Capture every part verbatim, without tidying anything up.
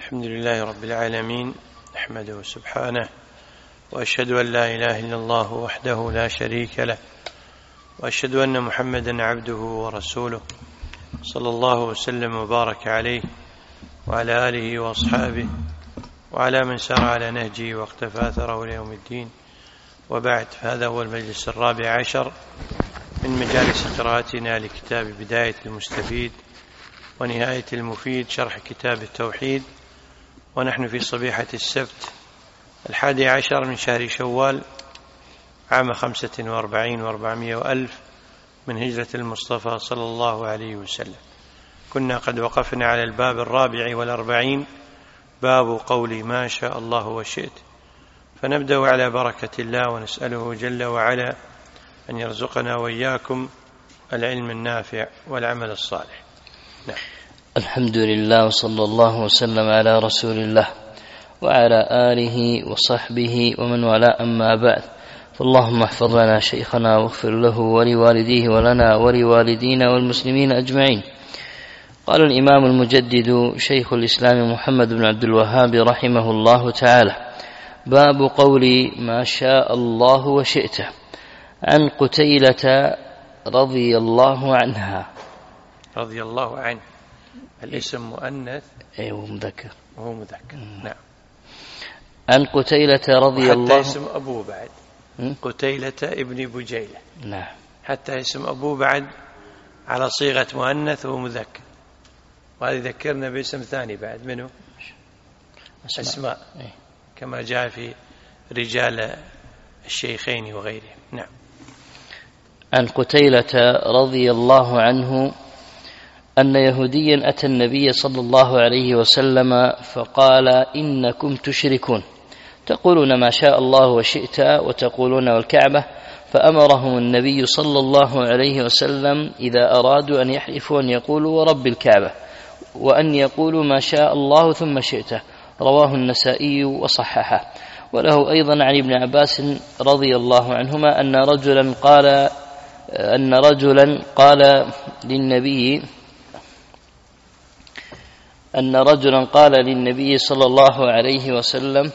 الحمد لله رب العالمين، نحمده سبحانه، وأشهد أن لا إله إلا الله وحده لا شريك له، وأشهد أن محمدا عبده ورسوله، صلى الله وسلم وبارك عليه وعلى آله وأصحابه وعلى من سار على نهجه واقتفى أثره إلى يوم الدين. وبعد، هذا هو المجلس الرابع عشر من مجالس قراءتنا لكتاب بداية المستفيد ونهاية المفيد، شرح كتاب التوحيد، ونحن في صبيحة السبت الحادي عشر من شهر شوال عام خمسة وأربعين وأربعمائة وألف من هجرة المصطفى صلى الله عليه وسلم. كنا قد وقفنا على الباب الرابع والأربعين، باب قول ما شاء الله وشئت، فنبدأ على بركة الله ونسأله جل وعلا أن يرزقنا وإياكم العلم النافع والعمل الصالح. نعم. الحمد لله، وصلى الله وسلم على رسول الله وعلى آله وصحبه ومن والاه، أما بعد، فاللهم احفظ لنا شيخنا واغفر له ولوالديه ولنا ولوالدينا والمسلمين أجمعين. قال الإمام المجدد شيخ الإسلام محمد بن عبد الوهاب رحمه الله تعالى: باب قول ما شاء الله وشئت. عن قتيلة رضي الله عنها. رضي الله عنه، الاسم مؤنث ايوه مذكر وهو مذكر. نعم. عن قتيلة رضي الله، حتى اسم أبوه بعد م? قتيلة ابن بجيلة. نعم. حتى اسم أبوه بعد على صيغة مؤنث ومذكر. وهذا ذكرنا باسم ثاني بعد منه أسماء, أسماء. إيه؟ كما جاء في رجال الشيخين وغيرهم. نعم. عن قتيلة رضي الله عنه أن يهوديا أتى النبي صلى الله عليه وسلم فقال: إنكم تشركون، تقولون ما شاء الله وشئت وتقولون والكعبة. فأمرهم النبي صلى الله عليه وسلم إذا أرادوا أن يحلفوا أن يقولوا ورب الكعبة، وأن يقولوا ما شاء الله ثم شئت. رواه النسائي وصححه. وله أيضا عن ابن عباس رضي الله عنهما أن رجلا قال أن رجلا قال للنبي أن رجلا قال للنبي صلى الله عليه وسلم.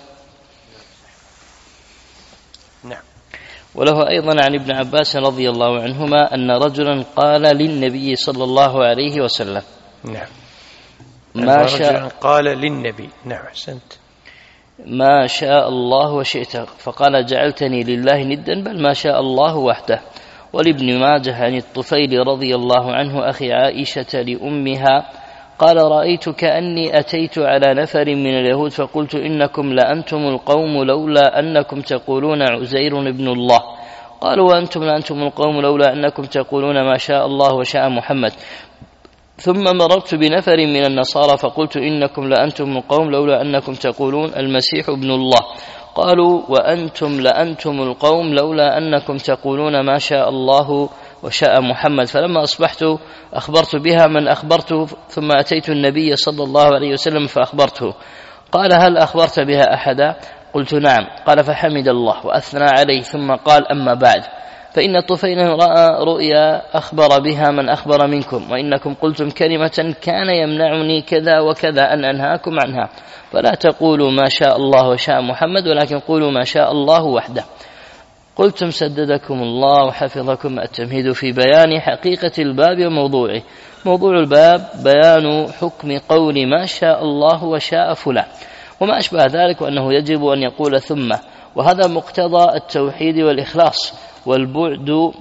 نعم. وله أيضا عن ابن عباس رضي الله عنهما أن رجلا قال للنبي صلى الله عليه وسلم. نعم. ما شاء قال للنبي. نعم، أحسنت. ما شاء الله وشئت، فقال: جعلتني لله ندا، بل ما شاء الله وحده. ولابن ماجه عن الطفيل رضي الله عنه أخي عائشة لأمها قال: رأيت كأني أتيت على نفر من اليهود فقلت: إنكم لأنتم القوم لولا أنكم تقولون عزير ابن الله. قالوا: وأنتم لأنتم القوم لولا أنكم تقولون ما شاء الله وشاء محمد. ثم مررت بنفر من النصارى فقلت: إنكم لأنتم القوم لولا أنكم تقولون المسيح ابن الله. قالوا: وأنتم لأنتم القوم لولا أنكم تقولون ما شاء الله وشاء محمد. فلما أصبحت أخبرت بها من أخبرته، ثم أتيت النبي صلى الله عليه وسلم فأخبرته. قال: هل أخبرت بها أحدا؟ قلت: نعم. قال: فحمد الله وأثنى عليه، ثم قال: أما بعد، فإن طفيلا رأى رؤيا أخبر بها من أخبر منكم، وإنكم قلتم كلمة كان يمنعني كذا وكذا أن أنهاكم عنها، فلا تقولوا ما شاء الله وشاء محمد، ولكن قولوا ما شاء الله وحده. قلتم سددكم الله وحفظكم. التمهيد في بيان حقيقة الباب وموضوعه. موضوع الباب بيان حكم قول ما شاء الله وشاء فلان وما أشبه ذلك، وأنه يجب أن يقول ثم، وهذا مقتضى التوحيد والإخلاص والبعد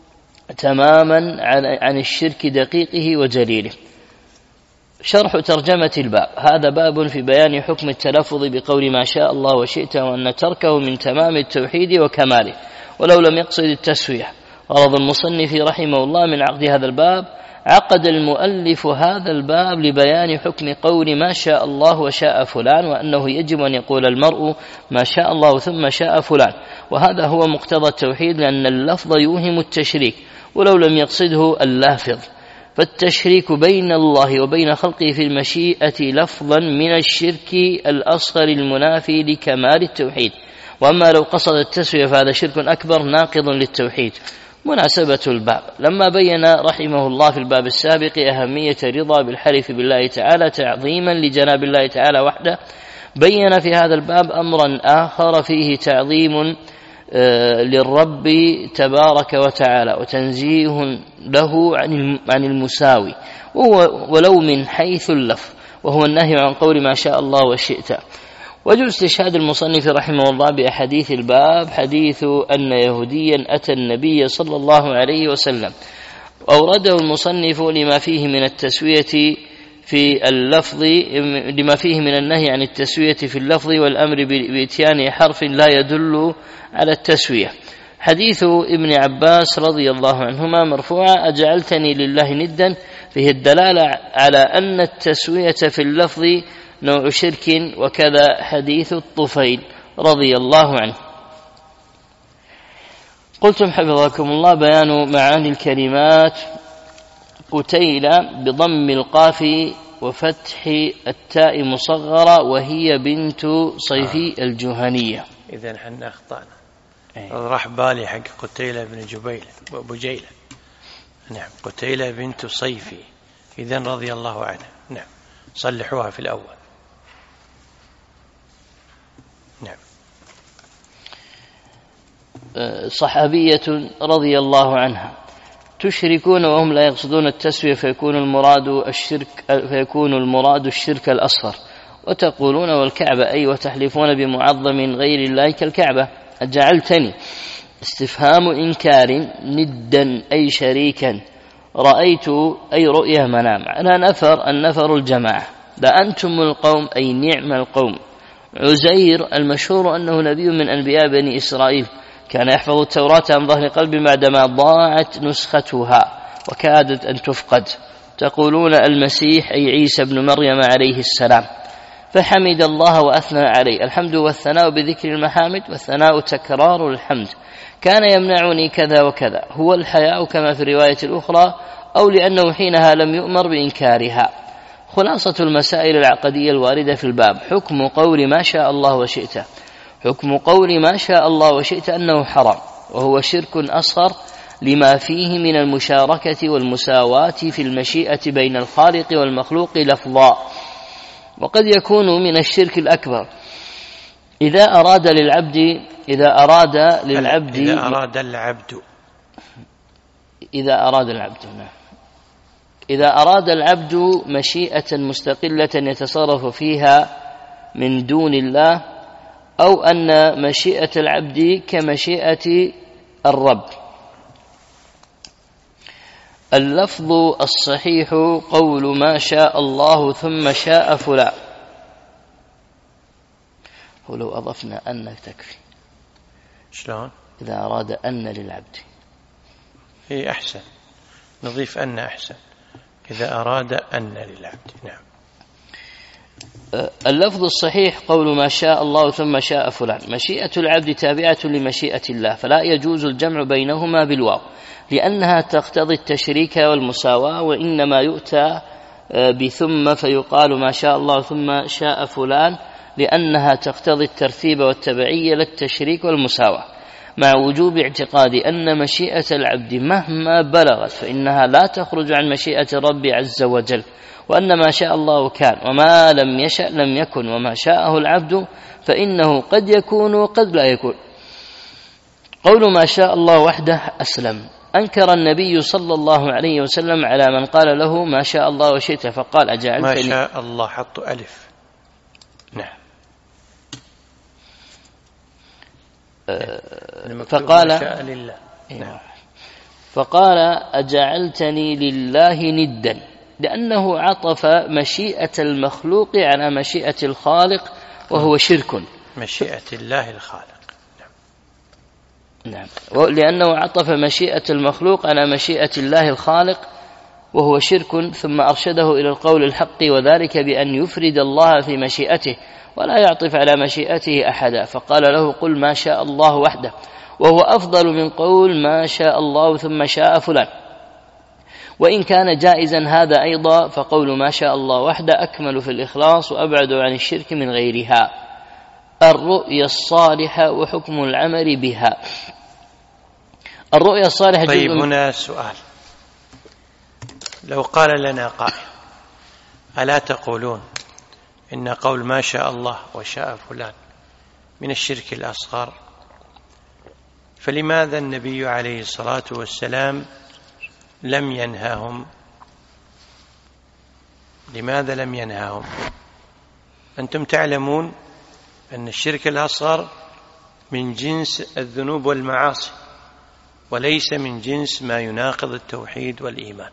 تماما عن الشرك دقيقه وجليله. شرح ترجمة الباب. هذا باب في بيان حكم التلفظ بقول ما شاء الله وشئت، وأن تركه من تمام التوحيد وكماله، ولو لم يقصد التسوية. غرض المصنف رحمه الله من عقد هذا الباب: عقد المؤلف هذا الباب لبيان حكم قول ما شاء الله وشاء فلان، وأنه يجب أن يقول المرء ما شاء الله ثم شاء فلان، وهذا هو مقتضى التوحيد، لأن اللفظ يوهم التشريك ولو لم يقصده اللافظ. فالتشريك بين الله وبين خلقه في المشيئة لفظا من الشرك الأصغر المنافي لكمال التوحيد. وأما لو قصد التسوية فهذا شرك أكبر ناقض للتوحيد. مناسبة الباب. لما بين رحمه الله في الباب السابق أهمية الرضا بالحلف بالله تعالى تعظيما لجناب الله تعالى وحده، بين في هذا الباب أمرا آخر فيه تعظيم للرب تبارك وتعالى وتنزيه له عن المساوي، ولو من حيث اللفظ، وهو النهي عن قول ما شاء الله وشئت. وجه استشهاد المصنف رحمه الله بأحاديث الباب حديث أن يهوديا أتى النبي صلى الله عليه وسلم، أورده المصنف لما فيه من التسوية في اللفظ، لما فيه من النهي عن التسوية في اللفظ والأمر بإتيان حرف لا يدل على التسوية. حديث ابن عباس رضي الله عنهما مرفوعا: أجعلتني لله ندا، فيه الدلالة على أن التسوية في اللفظ نوع شرك. وكذا حديث الطفيل رضي الله عنه. قلتم حفظكم الله بيان معاني الكلمات قتيلة بضم القاف وفتح التاء مصغرة، وهي بنت صيفي آه. الجهنية. إذن حنا أخطأنا. أيه. راح بالي حق قتيلة بن جبيل بجيلة. نعم، قتيلة بنت صيفي إذن رضي الله عنها. نعم، صلحوها في الأول. نعم. صحابية رضي الله عنها: تشركون وهم لا يقصدون التسوية فيكون المراد الشرك فيكون المراد الشرك الأصغر، وتقولون والكعبة أي وتحلفون بمعظم غير الله كالكعبة. أجعلتني استفهام إنكار، ندا أي شريكا، رأيت أي رؤية منام. على نفر النفر الجماعة، لأنتم القوم أي نعم القوم. عزير المشهور أنه نبي من أنبياء بني إسرائيل، كان يحفظ التوراة عن ظهر قلب بعدما ضاعت نسختها وكادت أن تفقد. تقولون المسيح أي عيسى بن مريم عليه السلام. فحمد الله وأثنى عليه. الحمد والثناء بذكر المحامد، والثناء تكرار الحمد. كان يمنعني كذا وكذا، هو الحياء كما في الرواية الأخرى، أو لأنه حينها لم يؤمر بإنكارها. خلاصة المسائل العقدية الواردة في الباب: حكم قول ما شاء الله وشئت. حكم قول ما شاء الله وشئت أنه حرام، وهو شرك أصغر لما فيه من المشاركة والمساواة في المشيئة بين الخالق والمخلوق لفظا، وقد يكون من الشرك الأكبر إذا أراد للعبد إذا أراد للعبد إذا أراد العبد إذا أراد العبد إذا أراد العبد مشيئة مستقلة يتصرف فيها من دون الله، أو أن مشيئة العبد كمشيئة الرب. اللفظ الصحيح قول ما شاء الله ثم شاء فلان. ولو أضفنا أن تكفي. شلون؟ إذا أراد أن للعبد هي أحسن، نضيف أن أحسن. إذا أراد أن للعبد. نعم. اللفظ الصحيح قول ما شاء الله ثم شاء فلان. مشيئة العبد تابعة لمشيئة الله، فلا يجوز الجمع بينهما بالواو، لأنها تقتضي التشريك والمساواة، وإنما يؤتى بثم فيقال ما شاء الله ثم شاء فلان، لأنها تقتضي الترتيب والتبعية للتشريك والمساواة، مع وجوب اعتقاد أن مشيئة العبد مهما بلغت فإنها لا تخرج عن مشيئة الرب عز وجل، وأن ما شاء الله كان، وما لم يشأ لم يكن، وما شاءه العبد فإنه قد يكون وقد لا يكون. قول ما شاء الله وحده أسلم. أنكر النبي صلى الله عليه وسلم على من قال له ما شاء الله وشئت، فقال أجعلتني ما شاء الله حط ألف. نعم. فقال لله. نعم. فقال أجعلتني لله ندا، لأنه عطف مشيئة المخلوق على مشيئة الخالق، وهو شرك. مشيئة الله الخالق. نعم. لأنه عطف مشيئة المخلوق على مشيئة الله الخالق، وهو شرك. ثم أرشده إلى القول الحق، وذلك بأن يفرد الله في مشيئته ولا يعطف على مشيئته أحدا، فقال له قل ما شاء الله وحده، وهو أفضل من قول ما شاء الله ثم شاء فلان. وإن كان جائزا هذا أيضا، فقول ما شاء الله وحده أكمل في الإخلاص وأبعد عن الشرك من غيرها. الرؤيا الصالحة وحكم العمل بها. الرؤيا الصالحة جزء. طيب هنا سؤال، لو قال لنا قائل ألا تقولون إن قول ما شاء الله وشاء فلان من الشرك الأصغر، فلماذا النبي عليه الصلاة والسلام لم ينهاهم؟ لماذا لم ينهاهم؟ أنتم تعلمون أن الشرك الأصغر من جنس الذنوب والمعاصي، وليس من جنس ما يناقض التوحيد والإيمان.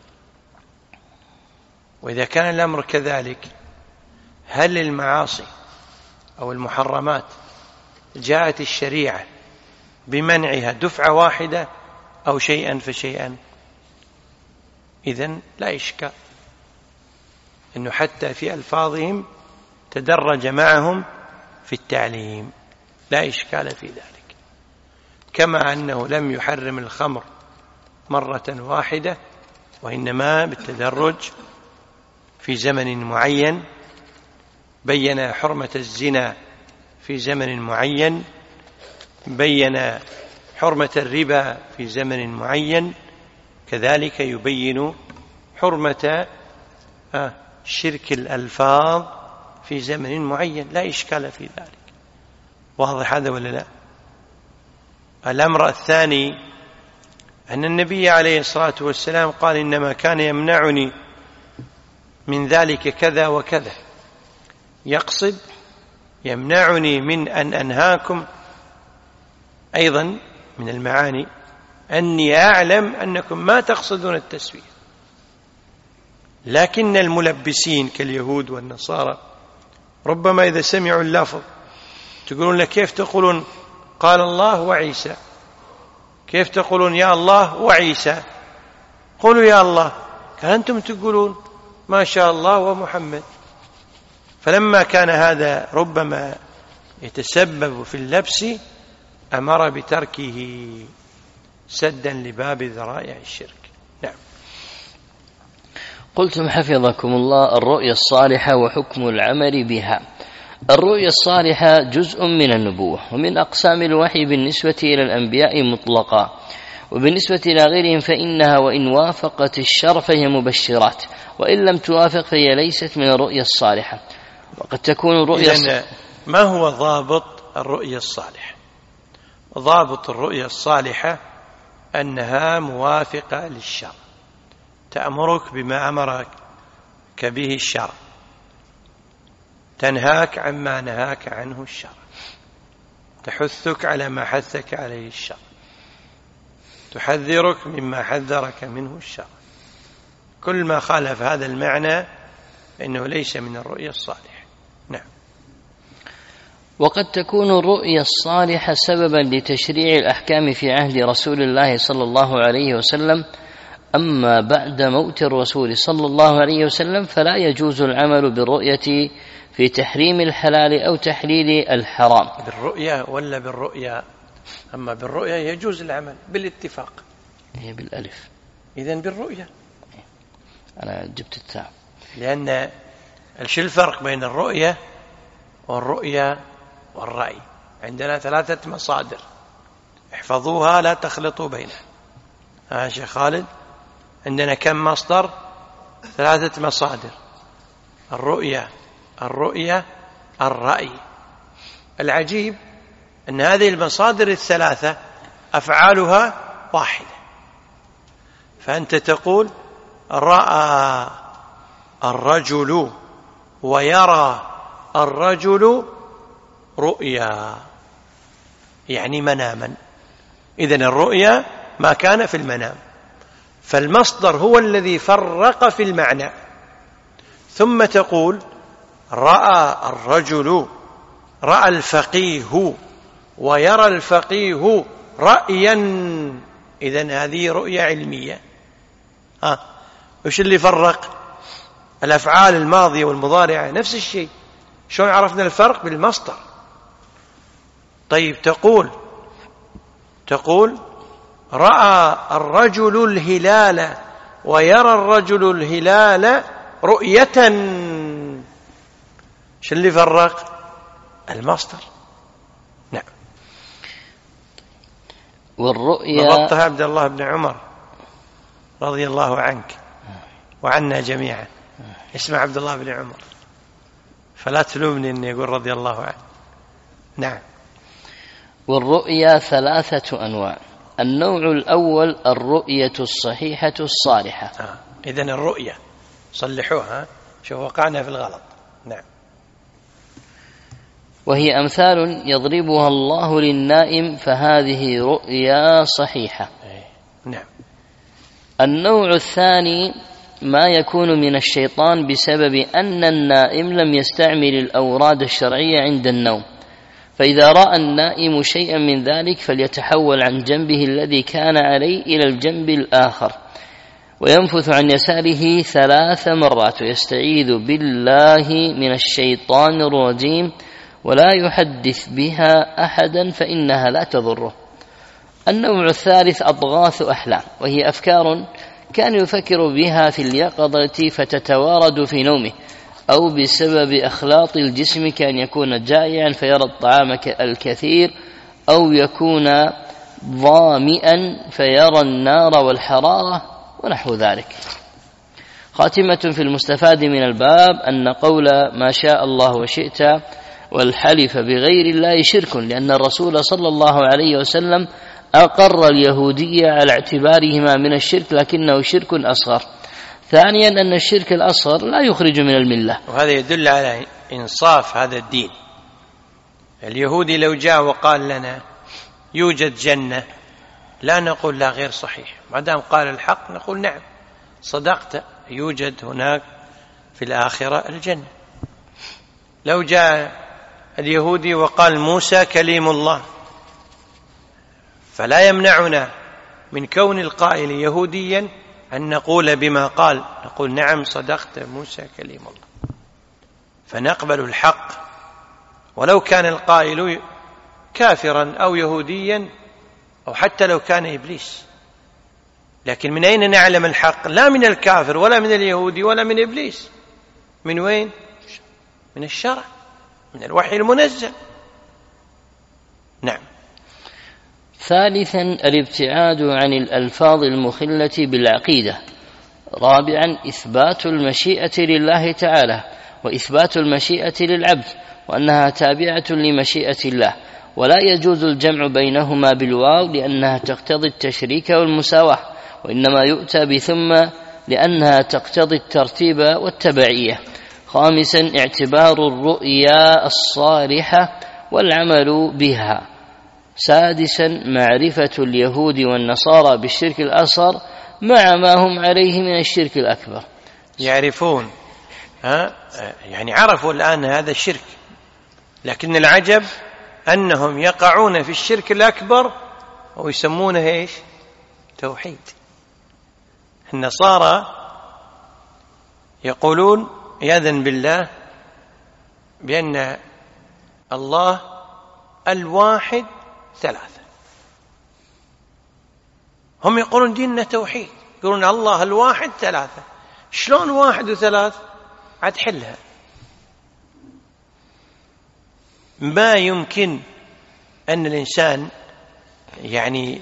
وإذا كان الأمر كذلك، هل المعاصي أو المحرمات جاءت الشريعة بمنعها دفعة واحدة أو شيئا فشيئا؟ إذن لا إشكال أنه حتى في ألفاظهم تدرج معهم في التعليم، لا إشكال في ذلك. كما أنه لم يحرم الخمر مرة واحدة، وإنما بالتدرج في زمن معين، بين حرمة الزنا في زمن معين، بين حرمة الربا في زمن معين، كذلك يبين حرمة شرك الألفاظ في زمن معين، لا إشكال في ذلك. واضح هذا ولا لا؟ الأمر الثاني أن النبي عليه الصلاة والسلام قال إنما كان يمنعني من ذلك كذا وكذا، يقصد يمنعني من أن أنهاكم أيضا من المعاني أني أعلم أنكم ما تقصدون التسوية، لكن الملبسين كاليهود والنصارى ربما إذا سمعوا اللفظ تقولون لك كيف تقولون قال الله وعيسى، كيف تقولون يا الله وعيسى؟ قولوا يا الله، كان أنتم تقولون ما شاء الله ومحمد. فلما كان هذا ربما يتسبب في اللبس أمر بتركه سدا لباب ذرائع الشرك. نعم. قلتم حفظكم الله الرؤيا الصالحة وحكم العمل بها. الرؤيا الصالحة جزء من النبوة ومن أقسام الوحي بالنسبة إلى الأنبياء مطلقا، وبالنسبة إلى غيرهم فإنها وإن وافقت الشرع فهي مبشرات، وإن لم توافق فهي ليست من الرؤيا الصالحة. وقد تكون الرؤيا إذن ما هو ضابط الرؤيا الصالحة؟ ضابط الرؤيا الصالحة أنها موافقة للشرع، تأمرك بما أمرك به الشرع، تنهاك عما نهاك عنه الشرع، تحثك على ما حثك عليه الشرع، تحذرك مما حذرك منه الشرع. كل ما خالف هذا المعنى فإنه ليس من الرؤيا الصالحة. نعم. وقد تكون الرؤيا الصالحة سببا لتشريع الأحكام في عهد رسول الله صلى الله عليه وسلم، أما بعد موت الرسول صلى الله عليه وسلم فلا يجوز العمل بالرؤية في تحريم الحلال أو تحليل الحرام. بالرؤية ولا بالرؤيا؟ أما بالرؤيا يجوز العمل بالاتفاق. هي بالألف. إذن بالرؤيا. أنا جبت التاء. لأن شو الفرق بين الرؤية والرؤيا والرأي؟ عندنا ثلاثة مصادر احفظوها لا تخلطوا بينها. ها شيخ خالد، عندنا كم مصدر؟ ثلاثة مصادر: الرؤية، الرؤية، الرأي. العجيب أن هذه المصادر الثلاثة أفعالها واحدة، فأنت تقول رأى الرجل ويرى الرجل رؤيا، يعني مناما. إذن الرؤيا ما كان في المنام، فالمصدر هو الذي فرق في المعنى. ثم تقول رأى الرجل، رأى الفقيه ويرى الفقيه رأيا، إذن هذه رؤيا علمية. ها وش اللي فرق؟ الأفعال الماضية والمضارعة نفس الشيء. شلون عرفنا الفرق؟ بالمصدر. طيب تقول تقول رأى الرجل الهلال ويرى الرجل الهلال رؤية، شو اللي فرق؟ المصدر. نعم. والرؤيا ضبطها عبد الله بن عمر رضي الله عنك وعنا جميعا. اسمع عبد الله بن عمر، فلا تلومني أني أقول رضي الله عنه. نعم. والرؤيا ثلاثة أنواع. النوع الأول الرؤية الصحيحة الصالحة. آه. إذن الرؤية صلحوها، شوف وقعنا في الغلط. نعم. وهي أمثال يضربها الله للنائم، فهذه رؤيا صحيحة. نعم. النوع الثاني ما يكون من الشيطان بسبب أن النائم لم يستعمل الأوراد الشرعية عند النوم، فإذا رأى النائم شيئا من ذلك فليتحول عن جنبه الذي كان عليه إلى الجنب الآخر، وينفث عن يساره ثلاث مرات ويستعيذ بالله من الشيطان الرجيم، ولا يحدث بها أحدا فإنها لا تضره. النوع الثالث أضغاث أحلام، وهي أفكار كان يفكر بها في اليقظة فتتوارد في نومه، أو بسبب أخلاط الجسم كأن يكون جائعا فيرى الطعام الكثير، أو يكون ظامئا فيرى النار والحرارة ونحو ذلك. خاتمة في المستفاد من الباب أن قول ما شاء الله وشئت والحلف بغير الله شرك، لأن الرسول صلى الله عليه وسلم أقر اليهودية على اعتبارهما من الشرك، لكنه شرك أصغر. ثانيا أن الشرك الأصغر لا يخرج من الملة، وهذا يدل على إنصاف هذا الدين. اليهودي لو جاء وقال لنا يوجد جنة لا نقول لا غير صحيح، ما دام قال الحق نقول نعم صدقت، يوجد هناك في الآخرة الجنة. لو جاء اليهودي وقال موسى كليم الله، فلا يمنعنا من كون القائل يهوديا أن نقول بما قال، نقول نعم صدقت موسى كليم الله، فنقبل الحق ولو كان القائل كافرا أو يهوديا أو حتى لو كان إبليس. لكن من أين نعلم الحق؟ لا من الكافر ولا من اليهودي ولا من إبليس. من وين؟ من الشرع، من الوحي المنزل. نعم. ثالثا الابتعاد عن الألفاظ المخلة بالعقيدة. رابعا إثبات المشيئة لله تعالى، وإثبات المشيئة للعبد، وأنها تابعة لمشيئة الله، ولا يجوز الجمع بينهما بالواو لأنها تقتضي التشريك والمساواة، وإنما يؤتى بثم لأنها تقتضي الترتيب والتبعية. خامسا اعتبار الرؤيا الصالحة والعمل بها. سادسا معرفة اليهود والنصارى بالشرك الأصغر مع ما هم عليه من الشرك الأكبر. يعرفون، ها يعني عرفوا الآن هذا الشرك، لكن العجب أنهم يقعون في الشرك الأكبر ويسمونه إيش؟ توحيد. النصارى يقولون يأذن بالله بأن الله الواحد ثلاثة، هم يقولون ديننا توحيد، يقولون الله الواحد ثلاثة. شلون واحد وثلاث؟ عاد حلها. ما يمكن أن الإنسان يعني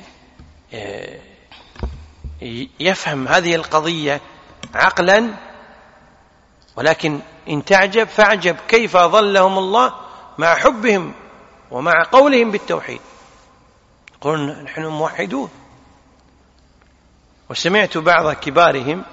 يفهم هذه القضية عقلا، ولكن إن تعجب فاعجب كيف ظلهم الله مع حبهم ومع قولهم بالتوحيد، يقولون نحن موحدون. وسمعت بعض كبارهم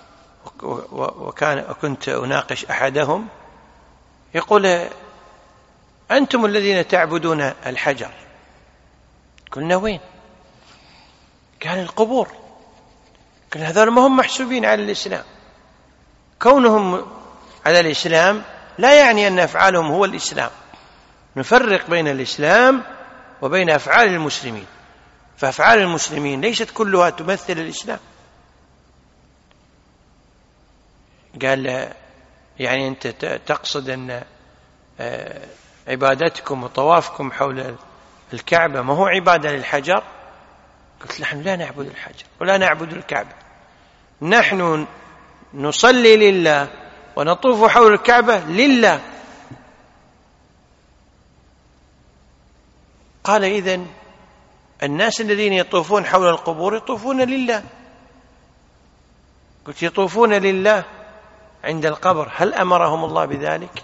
وكان وكنت أناقش أحدهم يقول أنتم الذين تعبدون الحجر. قلنا وين؟ قال القبور. قال هذول ما هم محسوبين على الإسلام، كونهم على الإسلام لا يعني أن أفعالهم هو الإسلام، نفرق بين الإسلام وبين أفعال المسلمين، فأفعال المسلمين ليست كلها تمثل الإسلام. قال يعني أنت تقصد أن عبادتكم وطوافكم حول الكعبة ما هو عبادة للحجر؟ قلت نحن لا نعبد الحجر ولا نعبد الكعبة، نحن نصلي لله ونطوف حول الكعبة لله. قال إذن الناس الذين يطوفون حول القبور يطوفون لله. قلت يطوفون لله عند القبر، هل أمرهم الله بذلك؟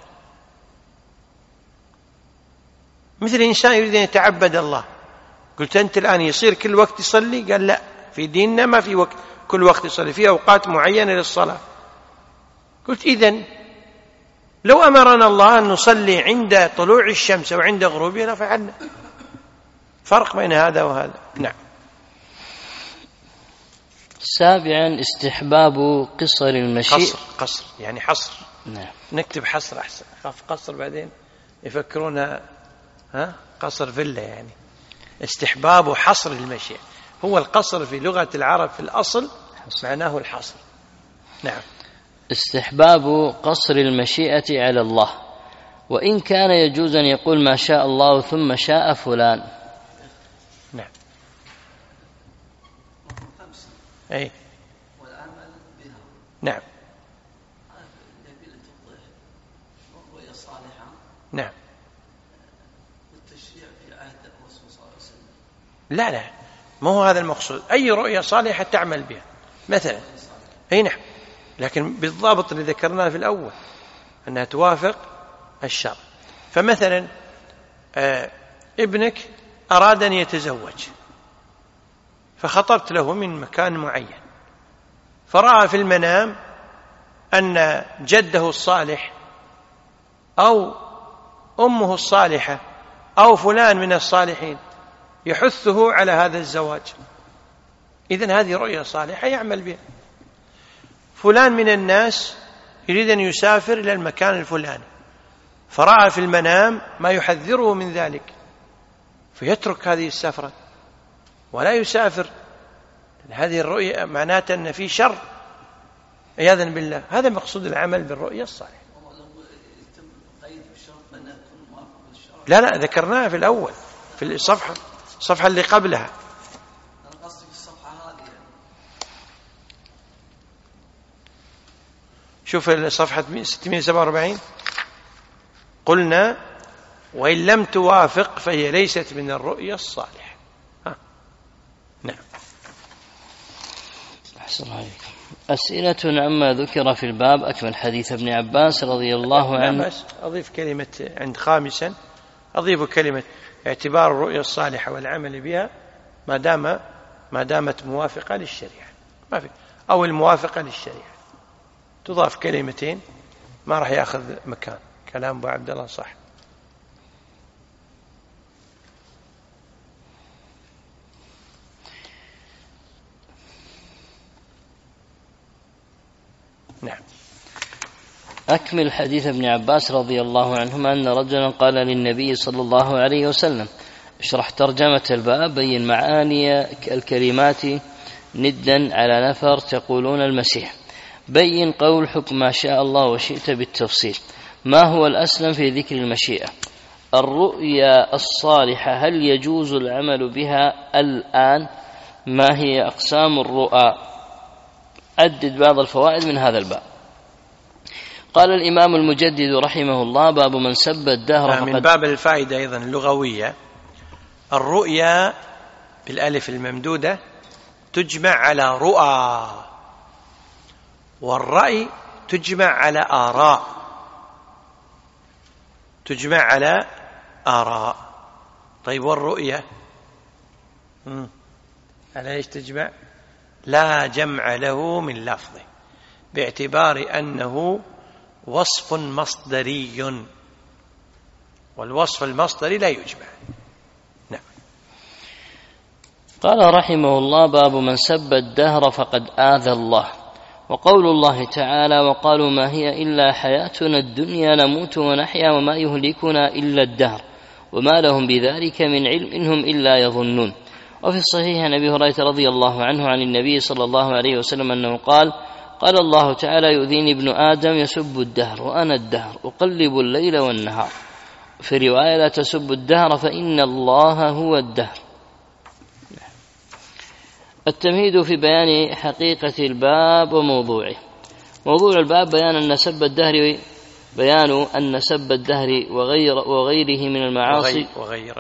مثل إنسان يريد أن يتعبد الله، قلت أنت الآن يصير كل وقت يصلي؟ قال لا، في ديننا ما في وقت كل وقت يصلي، في أوقات معينة للصلاة. قلت إذن لو أمرنا الله أن نصلي عند طلوع الشمس أو عند غروبها لفعلنا. فرق بين هذا وهذا. نعم. سابعا استحباب قصر المشي. قصر قصر يعني حصر. نعم. نكتب حصر أحسن، خاف قصر بعدين يفكرونها ها قصر فيلا. يعني استحباب حصر المشي، هو القصر في لغة العرب في الأصل معناه الحصر. نعم. استحباب قصر المشيئة على الله، وإن كان يجوز أن يقول ما شاء الله ثم شاء فلان. نعم. أي. والعمل بها. نعم. رؤية صالحة. نعم. والتشريع في عهد الرسول صلى الله عليه وسلم. لا لا، ما هو هذا المقصود. أي رؤية صالحة تعمل بها مثلا. أي نعم، لكن بالضابط اللي ذكرناه في الأول أنها توافق الشرع. فمثلا آه ابنك أراد أن يتزوج، فخطبت له من مكان معين، فرأى في المنام أن جده الصالح أو أمه الصالحة أو فلان من الصالحين يحثه على هذا الزواج، إذن هذه رؤية صالحة يعمل بها. فلان من الناس يريد أن يسافر إلى المكان الفلاني، فرأى في المنام ما يحذره من ذلك، فيترك هذه السفرة ولا يسافر. هذه الرؤية معناته أن في شر عياذا بالله. هذا مقصود العمل بالرؤية الصالحة. لا لا، ذكرناها في الأول في الصفحة الصفحة اللي قبلها. أنا قصدي في الصفحة هذه. شوف الصفحة ستمائة وسبعة وأربعين. قلنا وإن لم توافق فهي ليست من الرؤية الصالحة. ها. نعم. أحسن عليكم. أسئلة عما ذكر في الباب. أكمل حديث ابن عباس رضي الله عنه. أضيف كلمة عند خامسا، أضيف كلمة اعتبار الرؤية الصالحة والعمل بها ما دام ما دامت موافقة للشريعة، ما في أو الموافقة للشريعة، تضاف كلمتين ما راح يأخذ مكان كلام أبو عبد الله. صح. نعم. أكمل حديث ابن عباس رضي الله عنهما أن رجلا قال للنبي صلى الله عليه وسلم: اشرح ترجمة الباب، بين معاني الكلمات ندا على نفر تقولون المسيح، بين قول حكم ما شاء الله وشئت بالتفصيل، ما هو الأسلم في ذكر المشيئة، الرؤيا الصالحة هل يجوز العمل بها الآن، ما هي أقسام الرؤى. عدد بعض الفوائد من هذا الباب. قال الإمام المجدد رحمه الله: باب من سب الدهر. من باب الفائدة أيضا اللغوية، الرؤيا بالألف الممدودة تجمع على رؤى، والرأي تجمع على آراء، تجمع على آراء. طيب والرؤية مم. على ايش تجمع؟ لا جمع له من لفظه، باعتبار أنه وصف مصدري، والوصف المصدري لا يجمع. نعم. قال رحمه الله: باب من سب الدهر فقد آذى الله. وقول الله تعالى: وقالوا ما هي إلا حياتنا الدنيا نموت ونحيا وما يهلكنا إلا الدهر وما لهم بذلك من علم إنهم إلا يظنون. وفي الصحيح عن أبي هريرة رضي الله عنه عن النبي صلى الله عليه وسلم أنه قال: قال الله تعالى: يؤذيني ابن آدم يسب الدهر وأنا الدهر أقلب الليل والنهار. في رواية: لا تسب الدهر فإن الله هو الدهر. التمهيد في بيان حقيقة الباب وموضوعه. موضوع الباب بيان أن سب الدهر بيان أن سب الدهر وغير وغيره من المعاصي وغير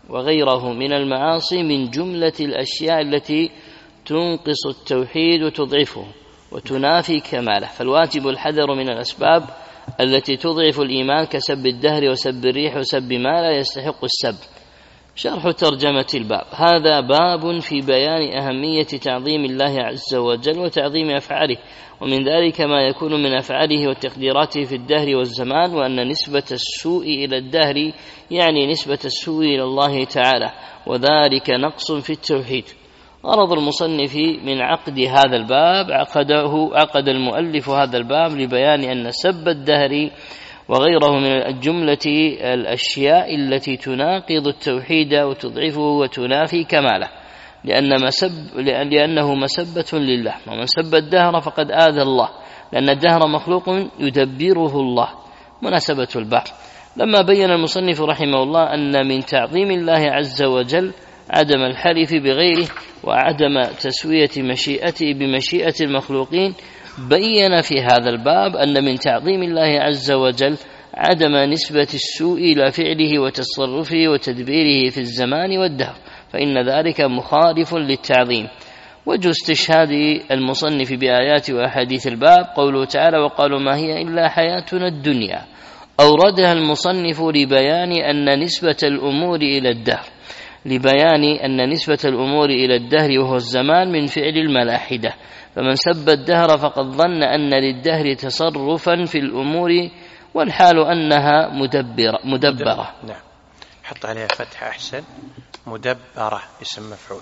وغيره من المعاصي من جملة الأشياء التي تنقص التوحيد وتضعفه وتنافي كماله، فالواجب الحذر من الأسباب التي تضعف الإيمان كسب الدهر وسب الريح وسب ما لا يستحق السب. شرح ترجمة الباب. هذا باب في بيان أهمية تعظيم الله عز وجل وتعظيم أفعاله، ومن ذلك ما يكون من أفعاله وتقديراته في الدهر والزمان، وأن نسبة السوء إلى الدهر يعني نسبة السوء إلى الله تعالى، وذلك نقص في التوحيد. غرض المصنف من عقد هذا الباب عقده عقد المؤلف هذا الباب لبيان أن سب الدهر وغيره من الجملة الأشياء التي تناقض التوحيد وتضعفه وتنافي كماله، لأن مسب لأنه مسبة لله، ومن سب الدهر فقد آذى الله، لأن الدهر مخلوق يدبره الله. مناسبة الباب. لما بين المصنف رحمه الله أن من تعظيم الله عز وجل عدم الحلف بغيره وعدم تسوية مشيئته بمشيئة المخلوقين، بين في هذا الباب أن من تعظيم الله عز وجل عدم نسبة السوء إلى فعله وتصرفه وتدبيره في الزمان والدهر، فإن ذلك مخالف للتعظيم. وجه استشهاد المصنف بآيات وأحاديث الباب قوله تعالى: وقالوا ما هي إلا حياتنا الدنيا. أوردها المصنف لبيان أن نسبة الأمور إلى الدهر لبيان أن نسبة الأمور إلى الدهر وهو الزمان من فعل الملاحدة، فمن سب الدهر فقد ظن أن للدهر تصرفا في الأمور، والحال أنها مدبرة, مدبرة. نعم، حط عليها فتحة أحسن، مدبرة اسم مفعول.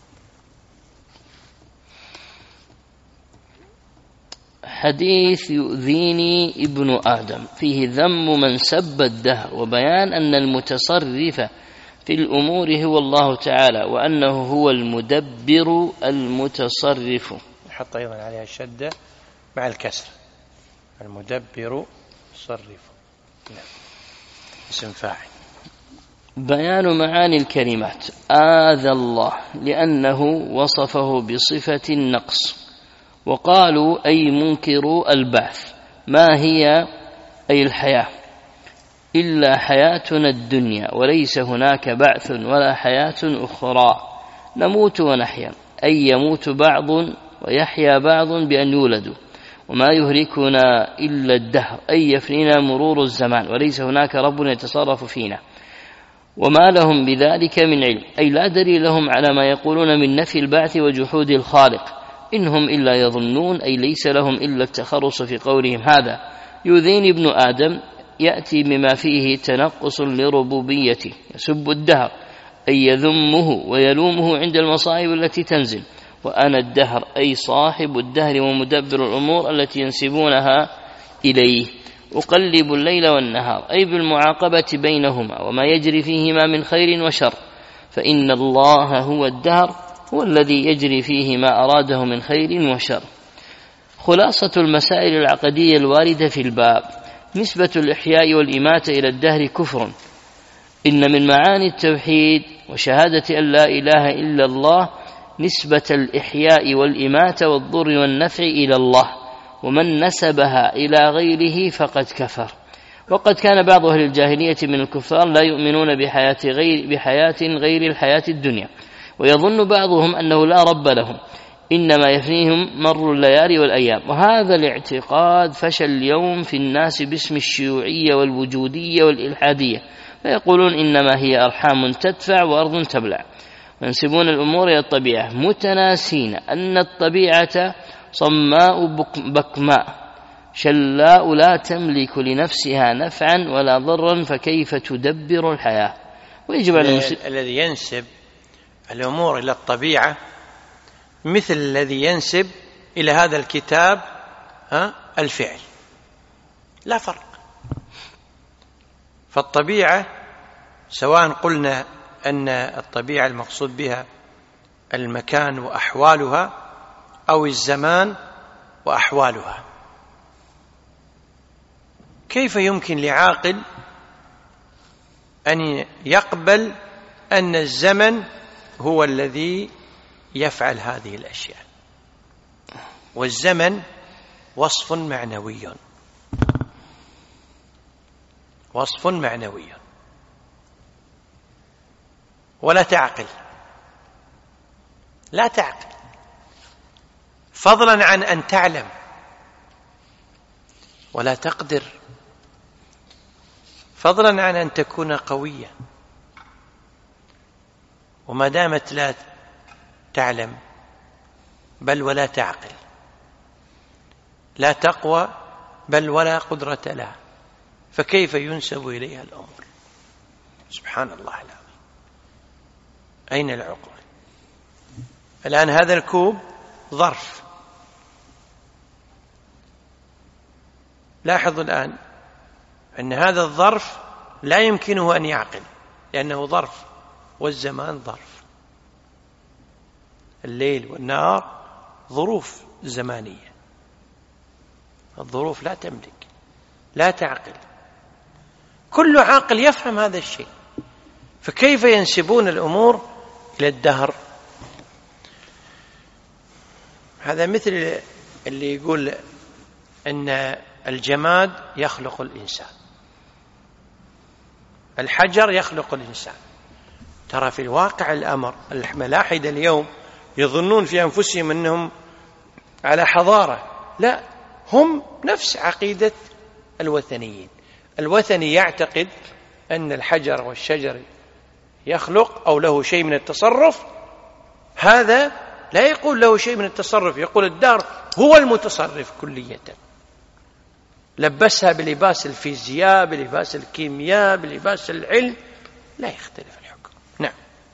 حديث يؤذيني ابن آدم فيه ذم من سب الدهر، وبيان أن المتصرف في الأمور هو الله تعالى، وأنه هو المدبر المتصرف. حط أيضا عليها الشدة مع الكسر، المدبر صرف. نعم. اسم فاعل. بيان معاني الكلمات. آذى الله لأنه وصفه بصفة النقص، وقالوا أي منكروا البعث. ما هي؟ أي الحياة، إلا حياتنا الدنيا وليس هناك بعث ولا حياة أخرى، نموت ونحيا، أي يموت بعض ويحيا بعض بأن يولدوا، وما يهلكنا إلا الدهر، أي يفنينا مرور الزمان، وليس هناك رب يتصرف فينا، وما لهم بذلك من علم، أي لا دليل لهم على ما يقولون من نفي البعث وجحود الخالق، إنهم إلا يظنون، أي ليس لهم إلا التخرص في قولهم هذا. يؤذيني ابن آدم يأتي بما فيه تنقص لربوبيته، يسب الدهر أي يذمه ويلومه عند المصائب التي تنزل، وأنا الدهر أي صاحب الدهر ومدبر الأمور التي ينسبونها إليه، أقلب الليل والنهار أي بالمعاقبة بينهما وما يجري فيهما من خير وشر، فإن الله هو الدهر هو الذي يجري فيه ما أراده من خير وشر. خلاصة المسائل العقدية الواردة في الباب: نسبة الإحياء والإماتة إلى الدهر كفر. إن من معاني التوحيد وشهادة أن لا إله إلا الله نسبة الإحياء والإماتة والضر والنفع إلى الله، ومن نسبها إلى غيره فقد كفر. وقد كان بعض أهل الجاهلية من الكفار لا يؤمنون بحياة غير, بحياة غير الحياة الدنيا، ويظن بعضهم أنه لا رب لهم، إنما يفنيهم مر الليالي والأيام. وهذا الاعتقاد فشل اليوم في الناس باسم الشيوعية والوجودية والإلحادية، فيقولون إنما هي أرحام تدفع وأرض تبلع، وينسبون الأمور إلى الطبيعة متناسين أن الطبيعة صماء بكماء شلاء لا تملك لنفسها نفعا ولا ضرا، فكيف تدبر الحياة؟ ويجب على المسلم الذي ينسب الأمور إلى الطبيعة مثل الذي ينسب إلى هذا الكتاب ها الفعل، لا فرق. فالطبيعة سواء قلنا أن الطبيعة المقصود بها المكان وأحوالها أو الزمان وأحوالها، كيف يمكن لعاقل أن يقبل أن الزمن هو الذي يفعل هذه الأشياء؟ والزمن وصف معنوي، وصف معنوي ولا تعقل، لا تعقل، فضلا عن أن تعلم ولا تقدر، فضلا عن أن تكون قويا. وما دامت لا تعلم بل ولا تعقل، لا تقوى بل ولا قدرة لها، فكيف ينسب إليها الأمر؟ سبحان الله العظيم، أين العقل؟ الآن هذا الكوب ظرف، لاحظوا الآن أن هذا الظرف لا يمكنه أن يعقل لأنه ظرف، والزمان ظرف، الليل والنهار ظروف زمانية، الظروف لا تملك، لا تعقل. كل عاقل يفهم هذا الشيء، فكيف ينسبون الأمور إلى الدهر؟ هذا مثل اللي يقول أن الجماد يخلق الإنسان، الحجر يخلق الإنسان. ترى في الواقع الأمر الملاحدة اليوم يظنون في أنفسهم أنهم على حضارة، لا، هم نفس عقيدة الوثنيين. الوثني يعتقد أن الحجر والشجر يخلق أو له شيء من التصرف، هذا لا يقول له شيء من التصرف، يقول الدهر هو المتصرف كلية، لبسها بلباس الفيزياء، بلباس الكيمياء، بلباس العلم، لا يختلف الحكم. نعم.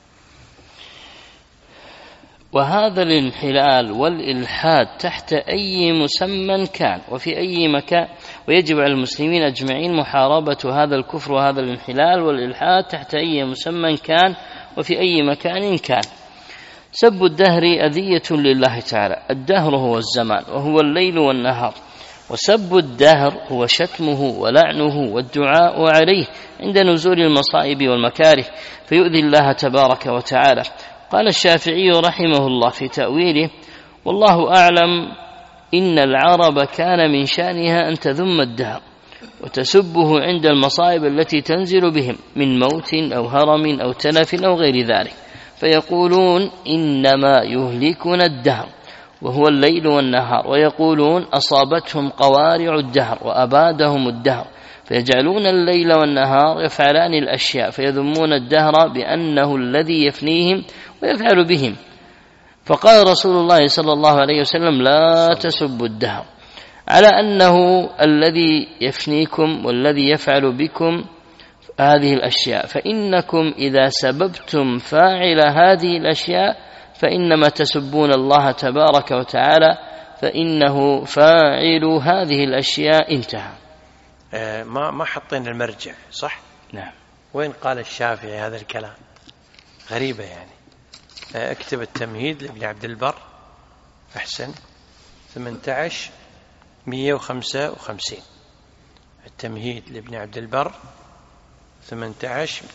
وهذا الانحلال والإلحاد تحت أي مسمى كان وفي أي مكان، ويجب على المسلمين أجمعين محاربة هذا الكفر وهذا الانحلال والإلحاد تحت أي مسمى كان وفي أي مكان كان. سب الدهر أذية لله تعالى، الدهر هو الزمان وهو الليل والنهار، وسب الدهر هو شتمه ولعنه والدعاء عليه عند نزول المصائب والمكاره، فيؤذي الله تبارك وتعالى. قال الشافعي رحمه الله في تأويله: والله أعلم إن العرب كان من شأنها أن تذم الدهر وتسبه عند المصائب التي تنزل بهم من موت أو هرم أو تلف أو غير ذلك، فيقولون إنما يهلكنا الدهر وهو الليل والنهار، ويقولون أصابتهم قوارع الدهر وأبادهم الدهر، فيجعلون الليل والنهار يفعلان الأشياء، فيذمون الدهر بأنه الذي يفنيهم ويفعل بهم. فقال رسول الله صلى الله عليه وسلم: لا تسبوا الدهر، على أنه الذي يفنيكم والذي يفعل بكم هذه الأشياء، فإنكم إذا سببتم فاعل هذه الأشياء فإنما تسبون الله تبارك وتعالى، فإنه فاعل هذه الأشياء. انتهى. آه ما ما حطينا المرجع، صح؟ نعم. وين قال الشافعي هذا الكلام؟ غريبة يعني. آه اكتب التمهيد لابن عبد البر، أحسن، ثمانية عشر مئة وخمسة وخمسين. التمهيد لابن عبد البر ثمانية عشر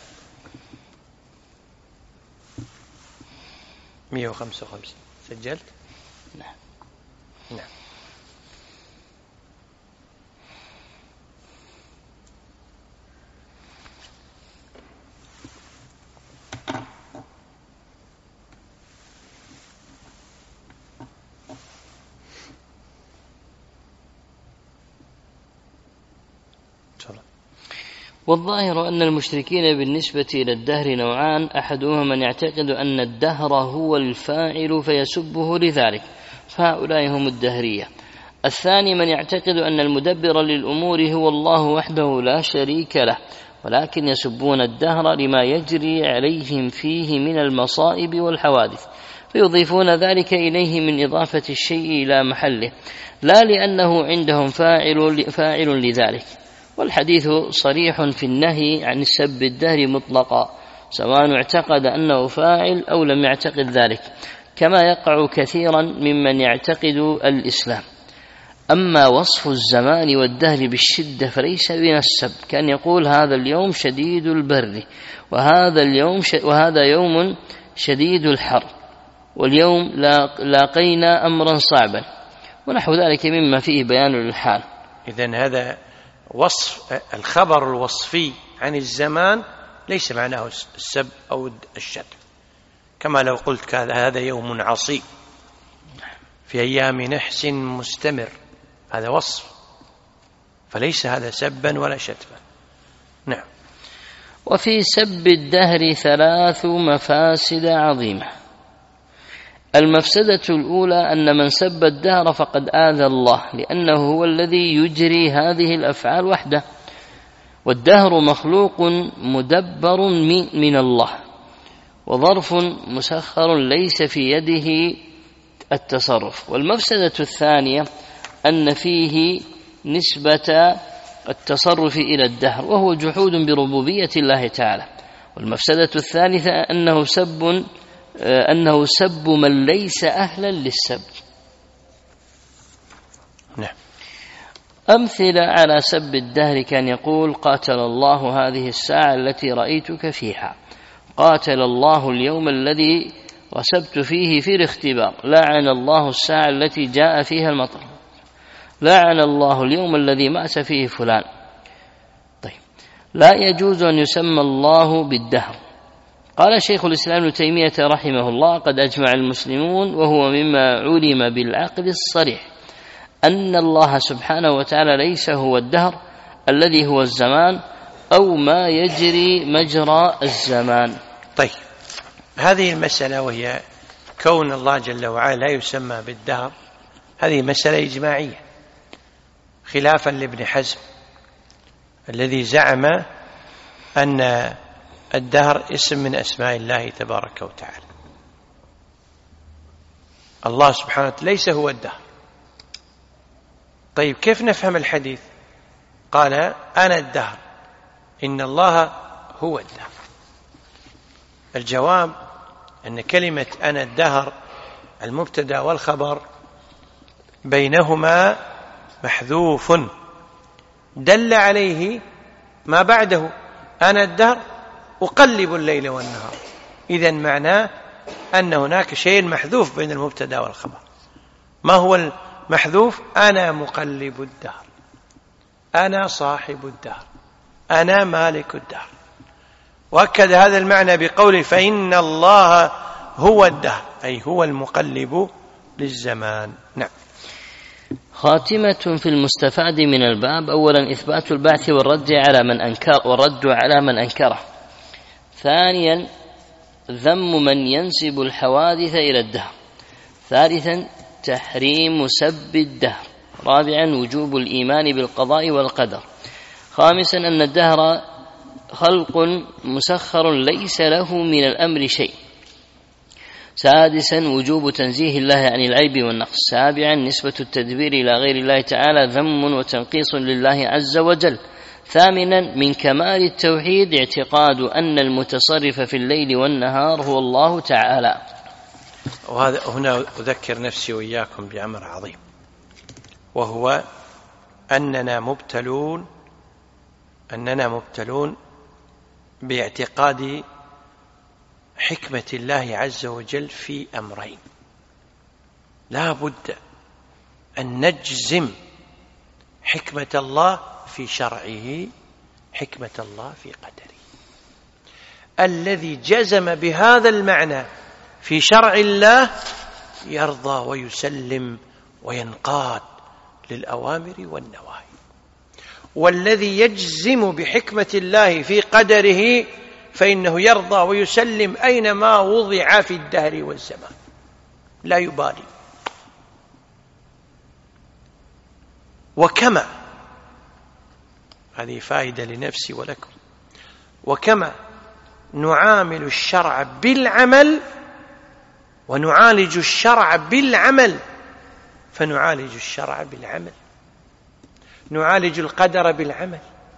مئة وخمسة وخمسين. سجلت؟ نعم. نعم. والظاهر أن المشركين بالنسبة إلى الدهر نوعان: أحدهما من يعتقد أن الدهر هو الفاعل فيسبه لذلك، فهؤلاء هم الدهرية. الثاني من يعتقد أن المدبر للأمور هو الله وحده لا شريك له، ولكن يسبون الدهر لما يجري عليهم فيه من المصائب والحوادث، فيضيفون ذلك إليه من إضافة الشيء إلى محله، لا لأنه عندهم فاعل, فاعل لذلك. والحديث صريح في النهي عن سب الدهر مطلقا، سواء اعتقد أنه فاعل أو لم يعتقد ذلك، كما يقع كثيرا ممن يعتقد الإسلام. أما وصف الزمان والدهر بالشدة فليس من السب، كان يقول هذا اليوم شديد البرد، وهذا اليوم ش... وهذا يوم شديد الحر، واليوم لاقينا أمرا صعبا، ونحو ذلك مما فيه بيان الحال. إذن هذا وصف الخبر الوصفي عن الزمان ليس معناه السب أو الشتم، كما لو قلت هذا يوم عصيب في أيام نحس مستمر، هذا وصف، فليس هذا سبا ولا شتما. نعم. وفي سب الدهر ثلاث مفاسد عظيمة. المفسدة الأولى أن من سب الدهر فقد آذى الله، لأنه هو الذي يجري هذه الأفعال وحده، والدهر مخلوق مدبر من الله، وظرف مسخر ليس في يده التصرف. والمفسدة الثانية أن فيه نسبة التصرف إلى الدهر، وهو جحود بربوبية الله تعالى. والمفسدة الثالثة أنه سب أنه سب من ليس أهلا للسب. نعم. أمثلة على سب الدهر كان يقول: قاتل الله هذه الساعة التي رأيتك فيها، قاتل الله اليوم الذي رسبت فيه في الاختبار، لعن الله الساعة التي جاء فيها المطر، لعن الله اليوم الذي مات فيه فلان. طيب، لا يجوز أن يسمى الله بالدهر. قال شيخ الإسلام ابن تيمية رحمه الله: قد أجمع المسلمون، وهو مما علم بالعقل الصريح، أن الله سبحانه وتعالى ليس هو الدهر الذي هو الزمان أو ما يجري مجرى الزمان. طيب، هذه المسألة وهي كون الله جل وعلا لا يسمى بالدهر، هذه مسألة إجماعية، خلافا لابن حزم الذي زعم أن الدهر اسم من أسماء الله تبارك وتعالى. الله سبحانه وتعالى ليس هو الدهر. طيب، كيف نفهم الحديث؟ قال: أنا الدهر، إن الله هو الدهر. الجواب أن كلمة أنا الدهر المبتدأ والخبر بينهما محذوف دل عليه ما بعده، أنا الدهر أقلب الليل والنهار. إذن معناه أن هناك شيء محذوف بين المبتدأ والخبر. ما هو المحذوف؟ أنا مقلب الدهر، أنا صاحب الدهر، أنا مالك الدهر. وأكد هذا المعنى بقوله: فإن الله هو الدهر، أي هو المقلب للزمان. نعم. خاتمة في المستفاد من الباب: أولا إثبات البعث والرد على من أنكر والرد على من أنكره. ثانيا ذم من ينسب الحوادث إلى الدهر. ثالثا تحريم سب الدهر. رابعا وجوب الإيمان بالقضاء والقدر. خامسا أن الدهر خلق مسخر ليس له من الأمر شيء. سادسا وجوب تنزيه الله عن العيب والنقص. سابعا نسبة التدبير إلى غير الله تعالى ذم وتنقيص لله عز وجل. ثامنا من كمال التوحيد اعتقاد أن المتصرف في الليل والنهار هو الله تعالى. وهذا هنا أذكر نفسي وإياكم بأمر عظيم، وهو أننا مبتلون أننا مبتلون باعتقاد حكمة الله عز وجل في أمرين. لا بد أن نجزم حكمة الله في شرعه، حكمة الله في قدره. الذي جزم بهذا المعنى في شرع الله يرضى ويسلم وينقاد للأوامر والنواهي، والذي يجزم بحكمة الله في قدره فإنه يرضى ويسلم أينما وضع في الدهر والزمان، لا يبالي. وكما، هذه فائدة لنفسي ولكم، وكما نعامل الشرع بالعمل ونعالج الشرع بالعمل، فنعالج الشرع بالعمل، نعالج القدر بالعمل.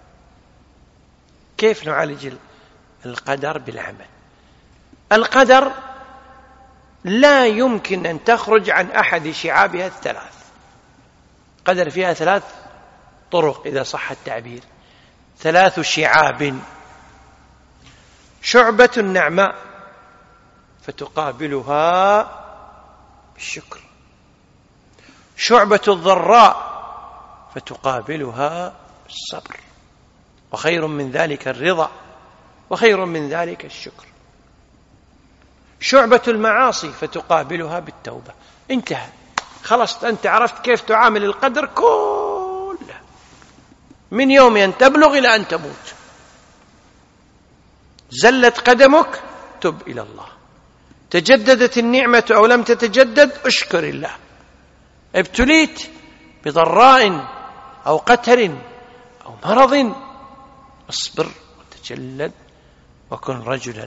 كيف نعالج القدر بالعمل؟ القدر لا يمكن أن تخرج عن أحد شعابها الثلاث. قدر فيها ثلاث طرق إذا صح التعبير، ثلاث شعاب: شعبة النعماء فتقابلها بالشكر، شعبة الضراء فتقابلها بالصبر، وخير من ذلك الرضا وخير من ذلك الشكر. شعبة المعاصي فتقابلها بالتوبة. انتهى، خلصت، أنت عرفت كيف تعامل القدر كله من يوم أن تبلغ إلى أن تموت. زلت قدمك، تب إلى الله. تجددت النعمة أو لم تتجدد، اشكر الله. ابتليت بضراء أو قتل أو مرض، اصبر وتجلد وكن رجلا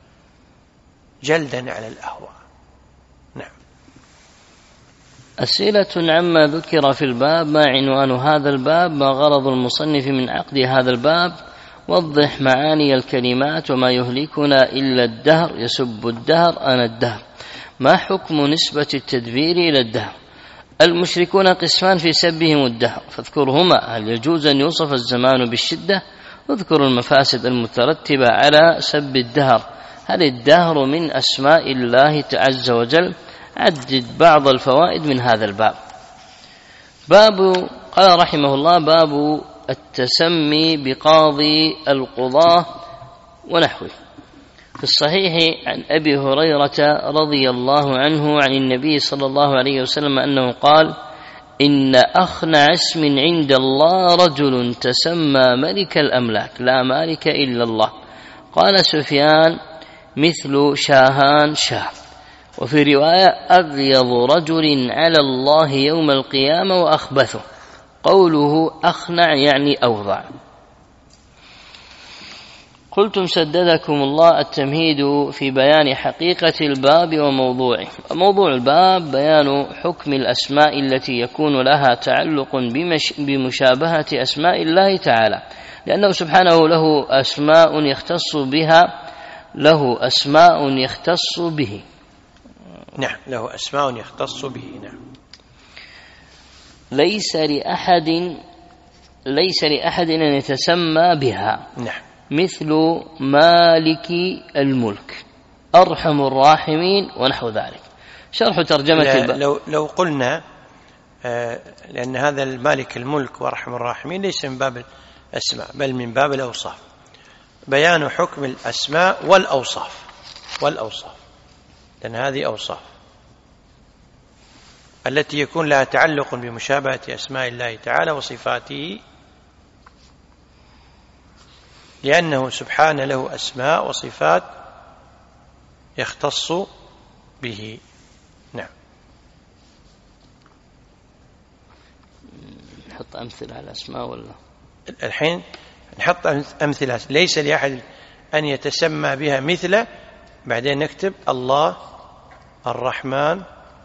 جلدا على الأهواء. نعم. أسئلة عما ذكر في الباب. ما عنوان هذا الباب؟ ما غرض المصنف من عقد هذا الباب؟ وضح معاني الكلمات. وما يهلكنا إلا الدهر، يسب الدهر أنا الدهر. ما حكم نسبة التدبير إلى الدهر؟ المشركون قسمان في سبهم الدهر، فاذكرهما. هل يجوز أن يوصف الزمان بالشدة؟ واذكر المفاسد المترتبة على سب الدهر. هل الدهر من أسماء الله عز وجل؟ عدد بعض الفوائد من هذا الباب. باب، قال رحمه الله: باب التسمي بقاضي القضاة ونحوه. في الصحيح عن أبي هريرة رضي الله عنه عن النبي صلى الله عليه وسلم أنه قال: إن أخنع اسم عند الله رجل تسمى ملك الأملاك، لا مالك إلا الله. قال سفيان: مثل شاهان شاه. وفي رواية: أغيظ رجل على الله يوم القيامة وأخبثه. قوله أخنع يعني أوضع. قلتم سددكم الله التمهيد في بيان حقيقة الباب وموضوعه. موضوع الباب بيان حكم الأسماء التي يكون لها تعلق بمشابهة أسماء الله تعالى، لأنه سبحانه له أسماء يختص بها له أسماء يختص به. نعم، له أسماء يختص به. نعم. ليس لأحد ليس لأحد أن يتسمى بها. نعم. مثل مالك الملك، أرحم الراحمين، ونحو ذلك. شرح ترجمة الب... لو لو قلنا آه لأن هذا المالك الملك وأرحم الراحمين ليس من باب الأسماء بل من باب الأوصاف. بيان حكم الأسماء والأوصاف والأوصاف لأن هذه أوصاف التي يكون لها تعلق بمشابهة أسماء الله تعالى وصفاته، لأنه سبحانه له أسماء وصفات يختص به. نعم. نحط أمثلة على الأسماء ولا الحين نحط أمثلة. ليس لأحد أن يتسمى بها مثل، بعدين نكتب الله الرحمن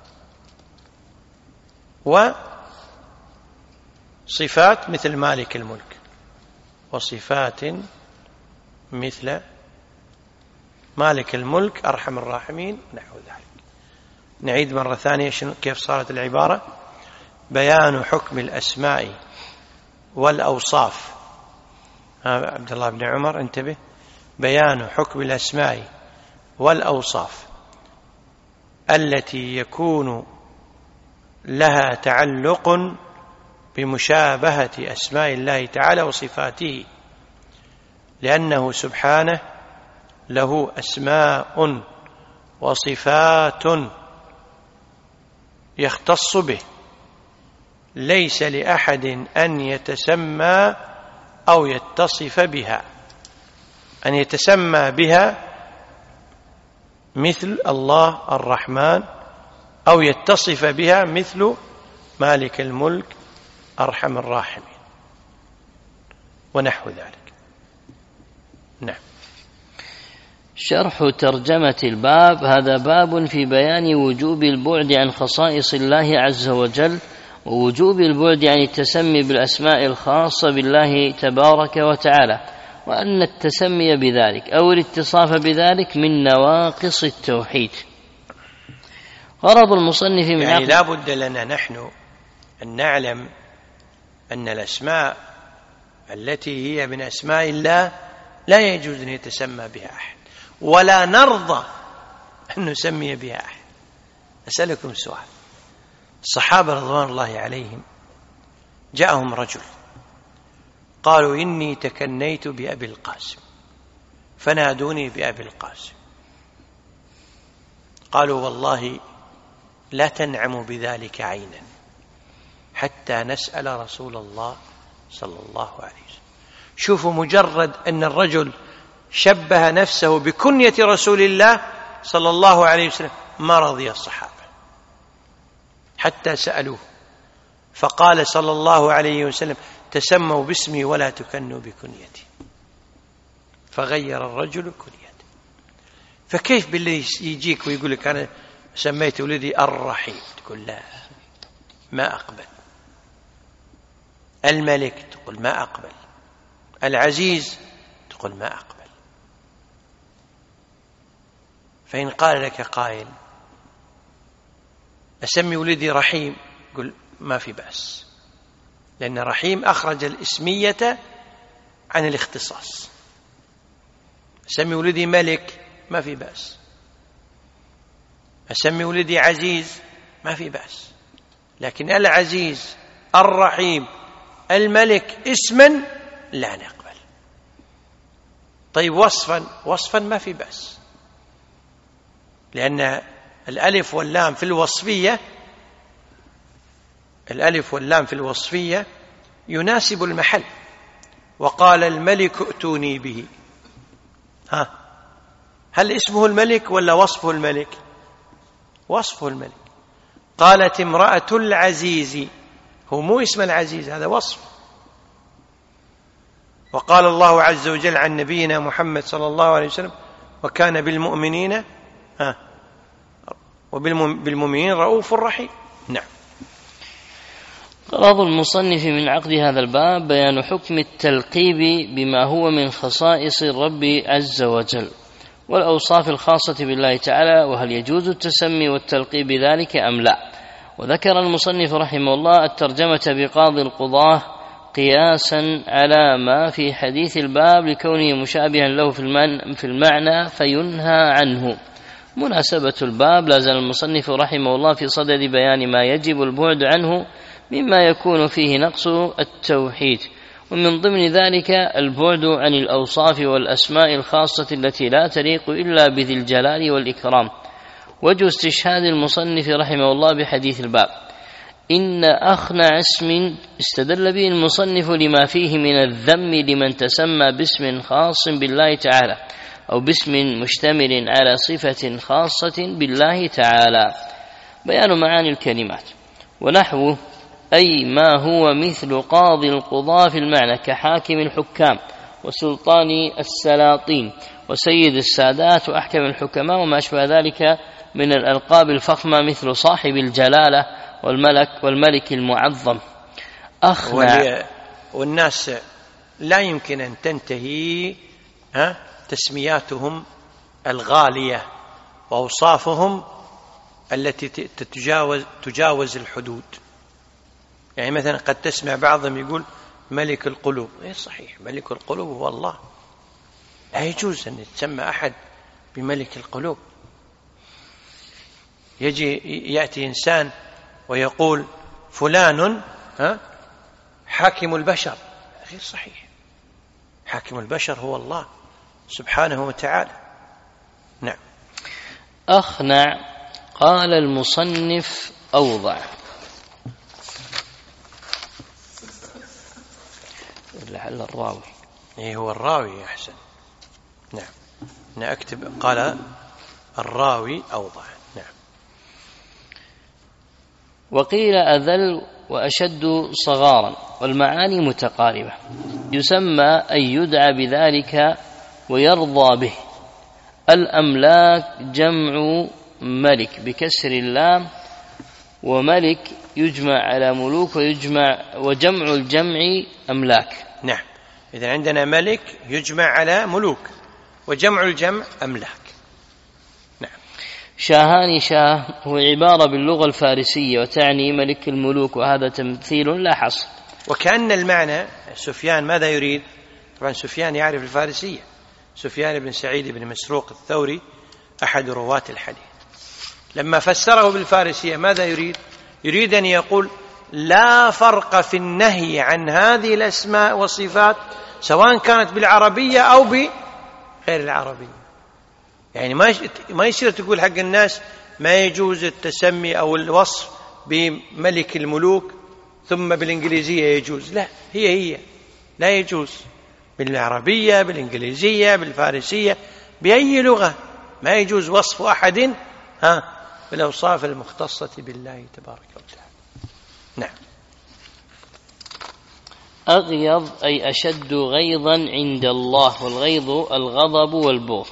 وصفات مثل مالك الملك وصفات مثل مالك الملك أرحم الراحمين نحو ذلك. نعيد مرة ثانية شنو كيف صارت العبارة. بيان حكم الأسماء والأوصاف. ها عبد الله بن عمر انتبه. بيان حكم الأسماء والأوصاف التي يكون لها تعلق بمشابهة أسماء الله تعالى وصفاته، لأنه سبحانه له أسماء وصفات يختص به، ليس لأحد أن يتسمى أو يتصف بها، أن يتسمى بها مثل الله الرحمن أو يتصف بها مثل مالك الملك أرحم الراحمين ونحو ذلك. نعم. شرح ترجمة الباب. هذا باب في بيان وجوب البعد عن خصائص الله عز وجل، ووجوب البعد عن التسمي بالأسماء الخاصة بالله تبارك وتعالى، وأن التسمي بذلك أو الاتصاف بذلك من نواقص التوحيد. غرض المصنف من يعني لا بد لنا نحن أن نعلم أن الأسماء التي هي من أسماء الله لا يجوز أن يتسمى بها أحد، ولا نرضى أن نسمي بها أحد. أسألكم سؤال. الصحابة رضوان الله عليهم جاءهم رجل قالوا إني تكنيت بأبي القاسم فنادوني بأبي القاسم. قالوا والله لا تنعم بذلك عينا حتى نسأل رسول الله صلى الله عليه وسلم. شوفوا، مجرد أن الرجل شبه نفسه بكنية رسول الله صلى الله عليه وسلم ما رضي الصحابة حتى سألوه، فقال صلى الله عليه وسلم: تسموا باسمي ولا تكنوا بكنيتي. فغير الرجل كنيته. فكيف باللي يجيك ويقول لك أنا سميت ولدي الرحيم، تقول لا ما أقبل. الملك تقول ما أقبل. العزيز تقول ما أقبل. فإن قال لك قائل أسمي ولدي رحيم، قل ما في بأس، لأن رحيم أخرج الاسمية عن الاختصاص. أسمي ولدي ملك ما في بأس. أسمي ولدي عزيز ما في بأس. لكن العزيز الرحيم الملك اسما لا نقبل. طيب وصفا، وصفا ما في بأس، لأن الألف واللام في الوصفية الألف واللام في الوصفية يناسب المحل. وقال الملك ائتوني به. ها، هل اسمه الملك ولا وصفه الملك؟ وصفه الملك. قالت امرأة العزيز، هو مو اسم العزيز، هذا وصف. وقال الله عز وجل عن نبينا محمد صلى الله عليه وسلم: وكان بالمؤمنين ها وبالمؤمنين رؤوف رحيم. نعم. غرض المصنف من عقد هذا الباب بيان حكم التلقيب بما هو من خصائص الرب عز وجل والأوصاف الخاصة بالله تعالى، وهل يجوز التسمي والتلقيب بذلك أم لا. وذكر المصنف رحمه الله الترجمة بقاضي القضاة قياسا على ما في حديث الباب لكونه مشابها له في المعنى فينهى عنه. مناسبة الباب لا زال المصنف رحمه الله في صدد بيان ما يجب البعد عنه مما يكون فيه نقص التوحيد، ومن ضمن ذلك البعد عن الأوصاف والأسماء الخاصة التي لا تليق إلا بذي الجلال والإكرام. وجه استشهاد المصنف رحمه الله بحديث الباب: إن أخنع اسم استدل به المصنف لما فيه من الذم لمن تسمى باسم خاص بالله تعالى أو باسم مشتمل على صفة خاصة بالله تعالى. بيان معاني الكلمات ونحوه، أي ما هو مثل قاضي القضاة في المعنى كحاكم الحكام وسلطان السلاطين وسيد السادات وأحكم الحكماء وما أشبه ذلك من الألقاب الفخمة مثل صاحب الجلالة والملك والملك المعظم. أخنع. والناس لا يمكن أن تنتهي ها تسمياتهم الغالية وأوصافهم التي تتجاوز تجاوز الحدود. يعني مثلا قد تسمع بعضهم يقول ملك القلوب. إيه صحيح، ملك القلوب هو الله، لا يجوز أن يتسمى أحد بملك القلوب. يجي يأتي إنسان ويقول فلان ها حاكم البشر، غير صحيح. حاكم البشر هو الله سبحانه وتعالى. نعم. أخنع. قال المصنف أوضع. لعل الراوي. إيه هو الراوي أحسن. نعم. أنا أكتب قال الراوي أوضع. نعم. وقيل أذل وأشد صغارا، والمعاني متقاربة. يسمى أن يدعى بذلك ويرضى به. الأملاك جمع ملك بكسر اللام، وملك يجمع على ملوك ويجمع وجمع الجمع أملاك. نعم. إذا عندنا ملك يجمع على ملوك وجمع الجمع أملاك. نعم. شاهان شاه هو عبارة باللغة الفارسية وتعني ملك الملوك، وهذا تمثيل لا حصر. وكأن المعنى سفيان ماذا يريد؟ طبعا سفيان يعرف الفارسية. سفيان بن سعيد بن مسروق الثوري أحد رواة الحديث، لما فسره بالفارسية ماذا يريد؟ يريد أن يقول لا فرق في النهي عن هذه الأسماء والصفات سواء كانت بالعربية أو غير العربية. يعني ما ما يصير تقول حق الناس ما يجوز التسمي أو الوصف بملك الملوك ثم بالإنجليزية يجوز، لا، هي هي لا يجوز، بالعربية بالإنجليزية بالفارسية بأي لغة ما يجوز وصف أحد ها بالأوصاف المختصة بالله تبارك وتعالى. نعم. أغيظ أي أشد غيظا عند الله، والغيظ الغضب والبغض.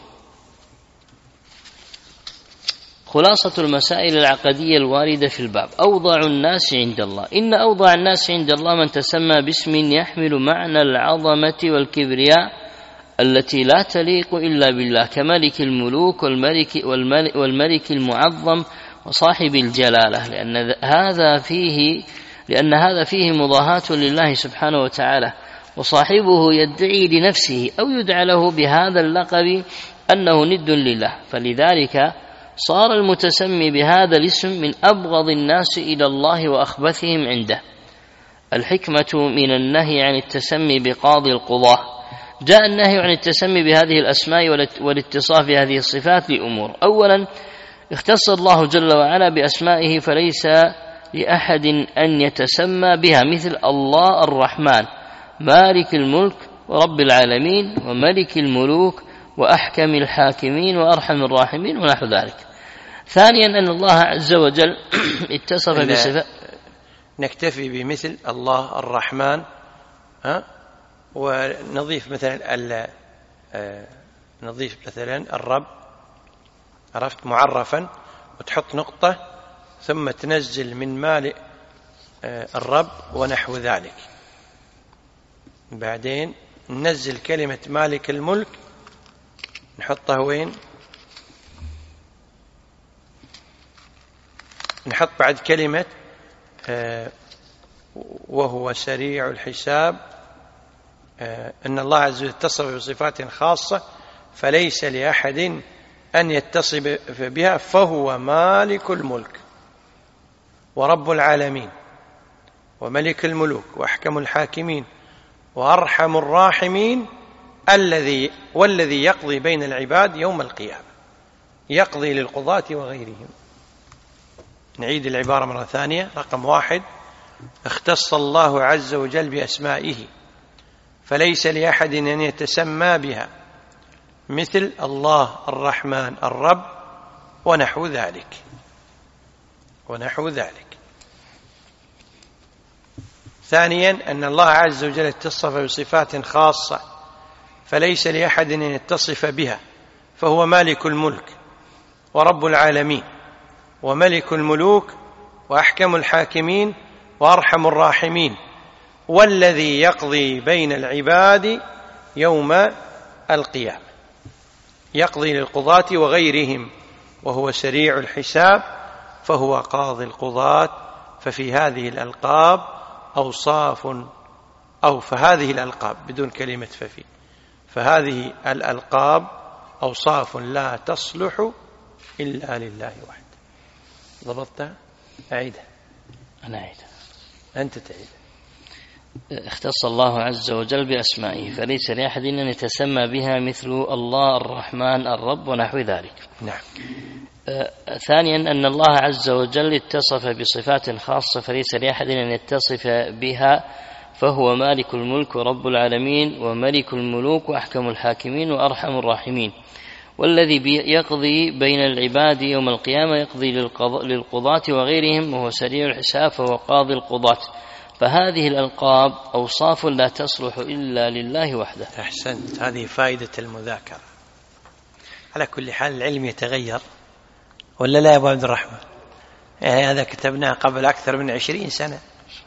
خلاصة المسائل العقدية الواردة في الباب: أوضع الناس عند الله. إن أوضع الناس عند الله من تسمى باسم يحمل معنى العظمة والكبرياء التي لا تليق إلا بالله، كملك الملوك والملك, والملك, والملك المعظم وصاحب الجلالة، لأن هذا فيه لأن هذا فيه مضاهاة لله سبحانه وتعالى، وصاحبه يدعي لنفسه أو يدعى له بهذا اللقب أنه ند لله، فلذلك صار المتسمي بهذا الاسم من أبغض الناس إلى الله وأخبثهم عنده. الحكمة من النهي عن التسمي بقاضي القضاة: جاء النهي عن التسمي بهذه الأسماء والاتصاف بهذه الصفات لأمور. أولا، اختص الله جل وعلا بأسمائه فليس لأحد أن يتسمى بها، مثل الله الرحمن، مالك الملك ورب العالمين وملك الملوك وأحكم الحاكمين وأرحم الراحمين ونحو ذلك. ثانيا، أن الله عز وجل اتصف بصفات. نكتفي بمثل الله الرحمن، ها، ونضيف مثلا نضيف مثلا الرب، عرفت، معرفا، وتحط نقطة ثم تنزل من مال الرب ونحو ذلك. بعدين ننزل كلمة مالك الملك نحطها وين؟ نحط بعد كلمة وهو سريع الحساب، أن الله عز وجل اتصف بصفات خاصة فليس لأحد أن يتصف بها، فهو مالك الملك ورب العالمين وملك الملوك وأحكم الحاكمين وأرحم الراحمين، الذي والذي يقضي بين العباد يوم القيامة، يقضي للقضاة وغيرهم. نعيد العبارة مرة ثانية. رقم واحد: اختص الله عز وجل بأسمائه فليس لأحد أن يتسمى بها، مثل الله الرحمن الرب ونحو ذلك ونحو ذلك. ثانيا، أن الله عز وجل اتصف بصفات خاصة فليس لأحد أن يتصف بها، فهو مالك الملك ورب العالمين وملك الملوك وأحكم الحاكمين وأرحم الراحمين، والذي يقضي بين العباد يوم القيامة، يقضي للقضاة وغيرهم، وهو سريع الحساب، فهو قاضي القضاة. ففي هذه الألقاب أوصاف أو فهذه الألقاب بدون كلمة ففي فهذه الألقاب أوصاف لا تصلح إلا لله وحده. ضبطتها؟ أعيدها. أنا أعيدها. أنت تعيد. اختص الله عز وجل بأسمائه فليس لأحد أن يتسمى بها، مثل الله الرحمن الرب ونحو ذلك. نعم. آه ثانيا، أن الله عز وجل اتصف بصفات خاصة فليس لأحد أن يتصف بها، فهو مالك الملك ورب العالمين وملك الملوك وأحكم الحاكمين وأرحم الراحمين، والذي يقضي بين العباد يوم القيامة، يقضي للقضاة وغيرهم، وهو سريع الحساب، فهو قاضي القضاة. فهذه الألقاب أوصاف لا تصلح إلا لله وحده. أحسنت، هذه فائدة المذاكرة. على كل حال العلم يتغير ولا لا يا أبو عبد الرحمن؟ يعني هذا كتبناه قبل أكثر من عشرين سنة،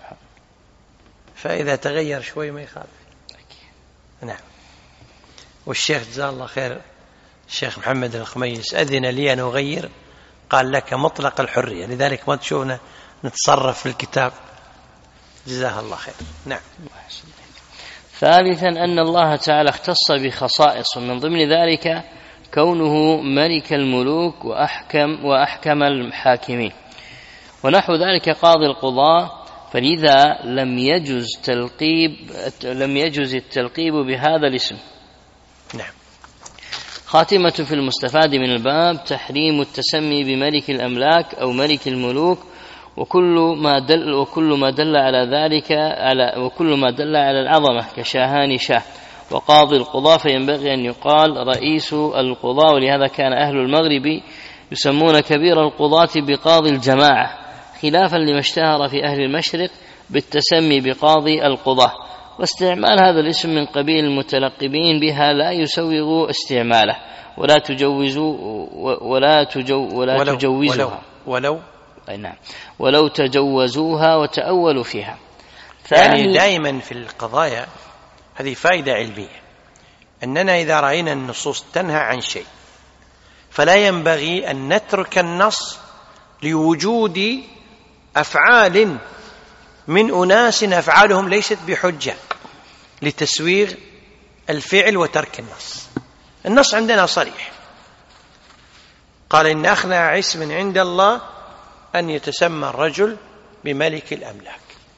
فإذا تغير شوي ما يخالف. نعم. والشيخ جزاه الله خير الشيخ محمد الخميس أذن لي أن أغير، قال لك مطلق الحرية، لذلك ما تشوفنا نتصرف في الكتاب، جزاه الله خير. نعم. ثالثا، أن الله تعالى اختص بخصائص، من ضمن ذلك كونه ملك الملوك وأحكم وأحكم الحاكمين ونحو ذلك قاضي القضاة، فلذا لم يجوز تلقيب لم يجوز التلقيب بهذا الاسم. نعم. خاتمة في المستفاد من الباب: تحريم التسمي بملك الأملاك أو ملك الملوك، وكل ما دل وكل ما دل على ذلك على وكل ما دل على العظمة كشاهان شاه وقاضي القضاة، فينبغي أن يقال رئيس القضاة، ولهذا كان أهل المغرب يسمون كبير القضاة بقاضي الجماعة، خلافا لما اشتهر في أهل المشرق بالتسمي بقاضي القضاة. واستعمال هذا الاسم من قبيل المتلقبين بها لا يسوغ استعماله، ولا تجوزوا ولا تجو ولا ولو تجوزها ولو, ولو أي نعم ولو تجوزوها وتأولوا فيها. يعني دائما في القضايا هذه فائدة علمية، أننا إذا رأينا النصوص تنهى عن شيء فلا ينبغي أن نترك النص لوجود أفعال من أناس أفعالهم ليست بحجة لتسويغ الفعل وترك النص. النص عندنا صريح، قال إن أخلع اسم عند الله أن يتسمى الرجل بملك الأملاك.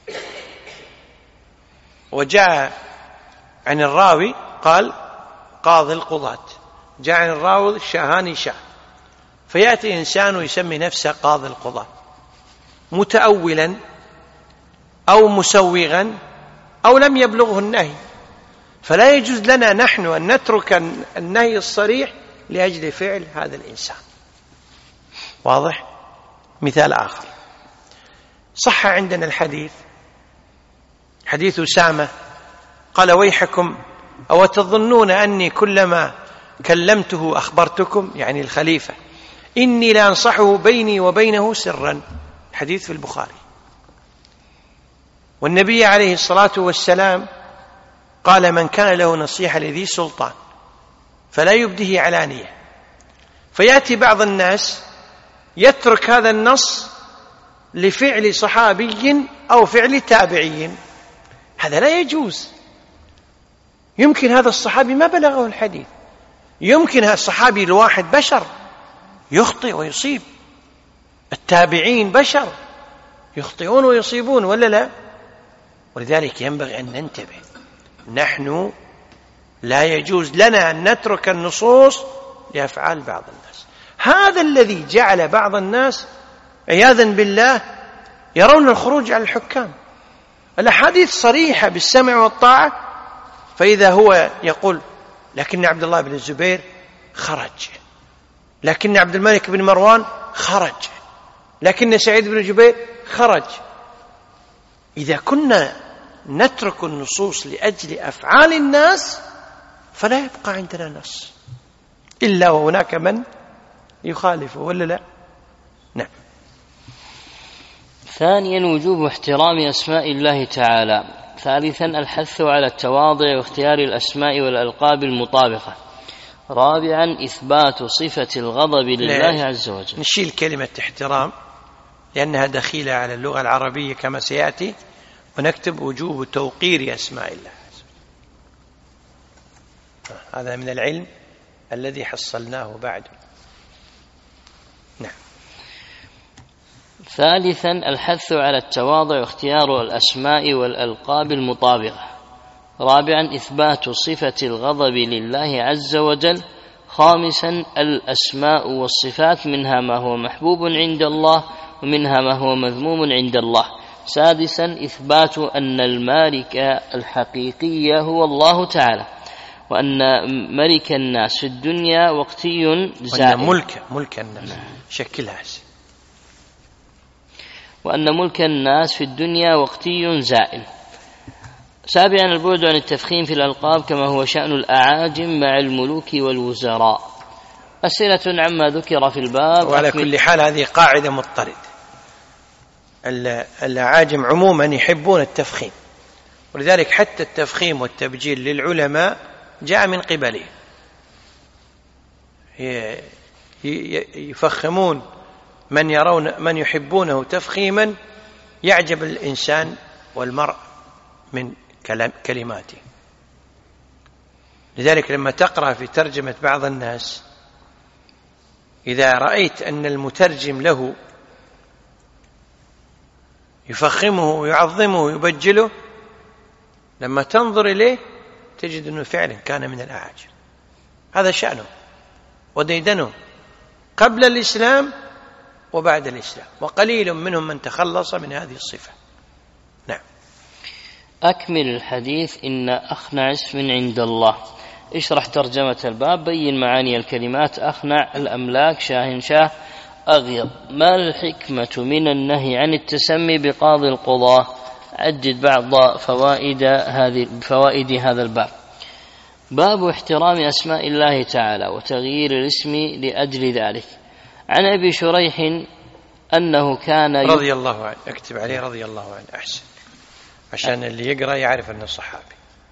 وجاء عن الراوي قال قاضي القضاة، جاء عن الراوي شاهان شاه، فيأتي إنسان يسمي نفسه قاضي القضاة متأولا أو مسوغا أو لم يبلغه النهي، فلا يجوز لنا نحن أن نترك النهي الصريح لأجل فعل هذا الإنسان. واضح؟ مثال آخر، صح عندنا الحديث حديث أسامة قال ويحكم أو تظنون أني كلما كلمته أخبرتكم، يعني الخليفة، إني لأنصحه بيني وبينه سرا، حديث في البخاري. والنبي عليه الصلاة والسلام قال من كان له نصيحة لذي سلطان فلا يبديه علانية. فيأتي بعض الناس يترك هذا النص لفعل صحابي أو فعل تابعي، هذا لا يجوز. يمكن هذا الصحابي ما بلغه الحديث، يمكن هذا الصحابي الواحد بشر يخطئ ويصيب، التابعين بشر يخطئون ويصيبون ولا لا؟ ولذلك ينبغي أن ننتبه، نحن لا يجوز لنا أن نترك النصوص لأفعال بعض الناس. هذا الذي جعل بعض الناس عياذا بالله يرون الخروج على الحكام. الأحاديث صريحة بالسمع والطاعة، فإذا هو يقول لكن عبد الله بن الزبير خرج، لكن عبد الملك بن مروان خرج، لكن سعيد بن جبير خرج. إذا كنا نترك النصوص لأجل أفعال الناس فلا يبقى عندنا نص إلا وهناك من يخالفه ولا لا؟ نعم. ثانيا وجوب احترام أسماء الله تعالى. ثالثا الحث على التواضع واختيار الأسماء والألقاب المطابقة. رابعا إثبات صفة الغضب لله عز وجل. نشيل كلمة احترام لأنها دخيلة على اللغة العربية كما سيأتي، ونكتب وجوب توقير أسماء الله. هذا من العلم الذي حصلناه بعد. نعم. ثالثا الحث على التواضع واختيار الأسماء والألقاب المطابقة. رابعا إثبات صفة الغضب لله عز وجل. خامسا الأسماء والصفات، منها ما هو محبوب عند الله ومنها ما هو مذموم عند الله. سادسا إثبات أن المالك الحقيقي هو الله تعالى، وأن ملك الناس في الدنيا وقتي زائل. وأن ملك ملك الناس شكلها، وأن ملك الناس في الدنيا وقتي زائل. سابعا البعد عن التفخيم في الألقاب كما هو شأن الأعاجم مع الملوك والوزراء. أسئلة عما ذكر في الباب. وعلى كل حال هذه قاعدة مضطردة، الأعاجم عموما يحبون التفخيم، ولذلك حتى التفخيم والتبجيل للعلماء جاء من قبلهم، يفخمون من يرون من يحبونه تفخيما يعجب الإنسان والمرء من كلماته. لذلك لما تقرأ في ترجمة بعض الناس إذا رأيت أن المترجم له يفخمه ويعظمه ويبجله، لما تنظر إليه تجد أنه فعلا كان من الأعاجم، هذا شأنه. وديدنهم قبل الإسلام وبعد الإسلام، وقليل منهم من تخلص من هذه الصفة. نعم. أكمل الحديث. إن أخنع اسم عند الله. اشرح ترجمة الباب، بين معاني الكلمات أخنع، الأملاك، شاهنشاه، أغيض. ما الحكمة من النهي عن التسمي بقاضي القضاة؟ عدد بعض فوائد هذه فوائد هذا الباب. باب احترام أسماء الله تعالى وتغيير الاسم لأجل ذلك. عن أبي شريح أنه كان رضي الله عنه، اكتب عليه رضي الله عنه أحسن عشان اللي يقرأ يعرف أنه صحابي.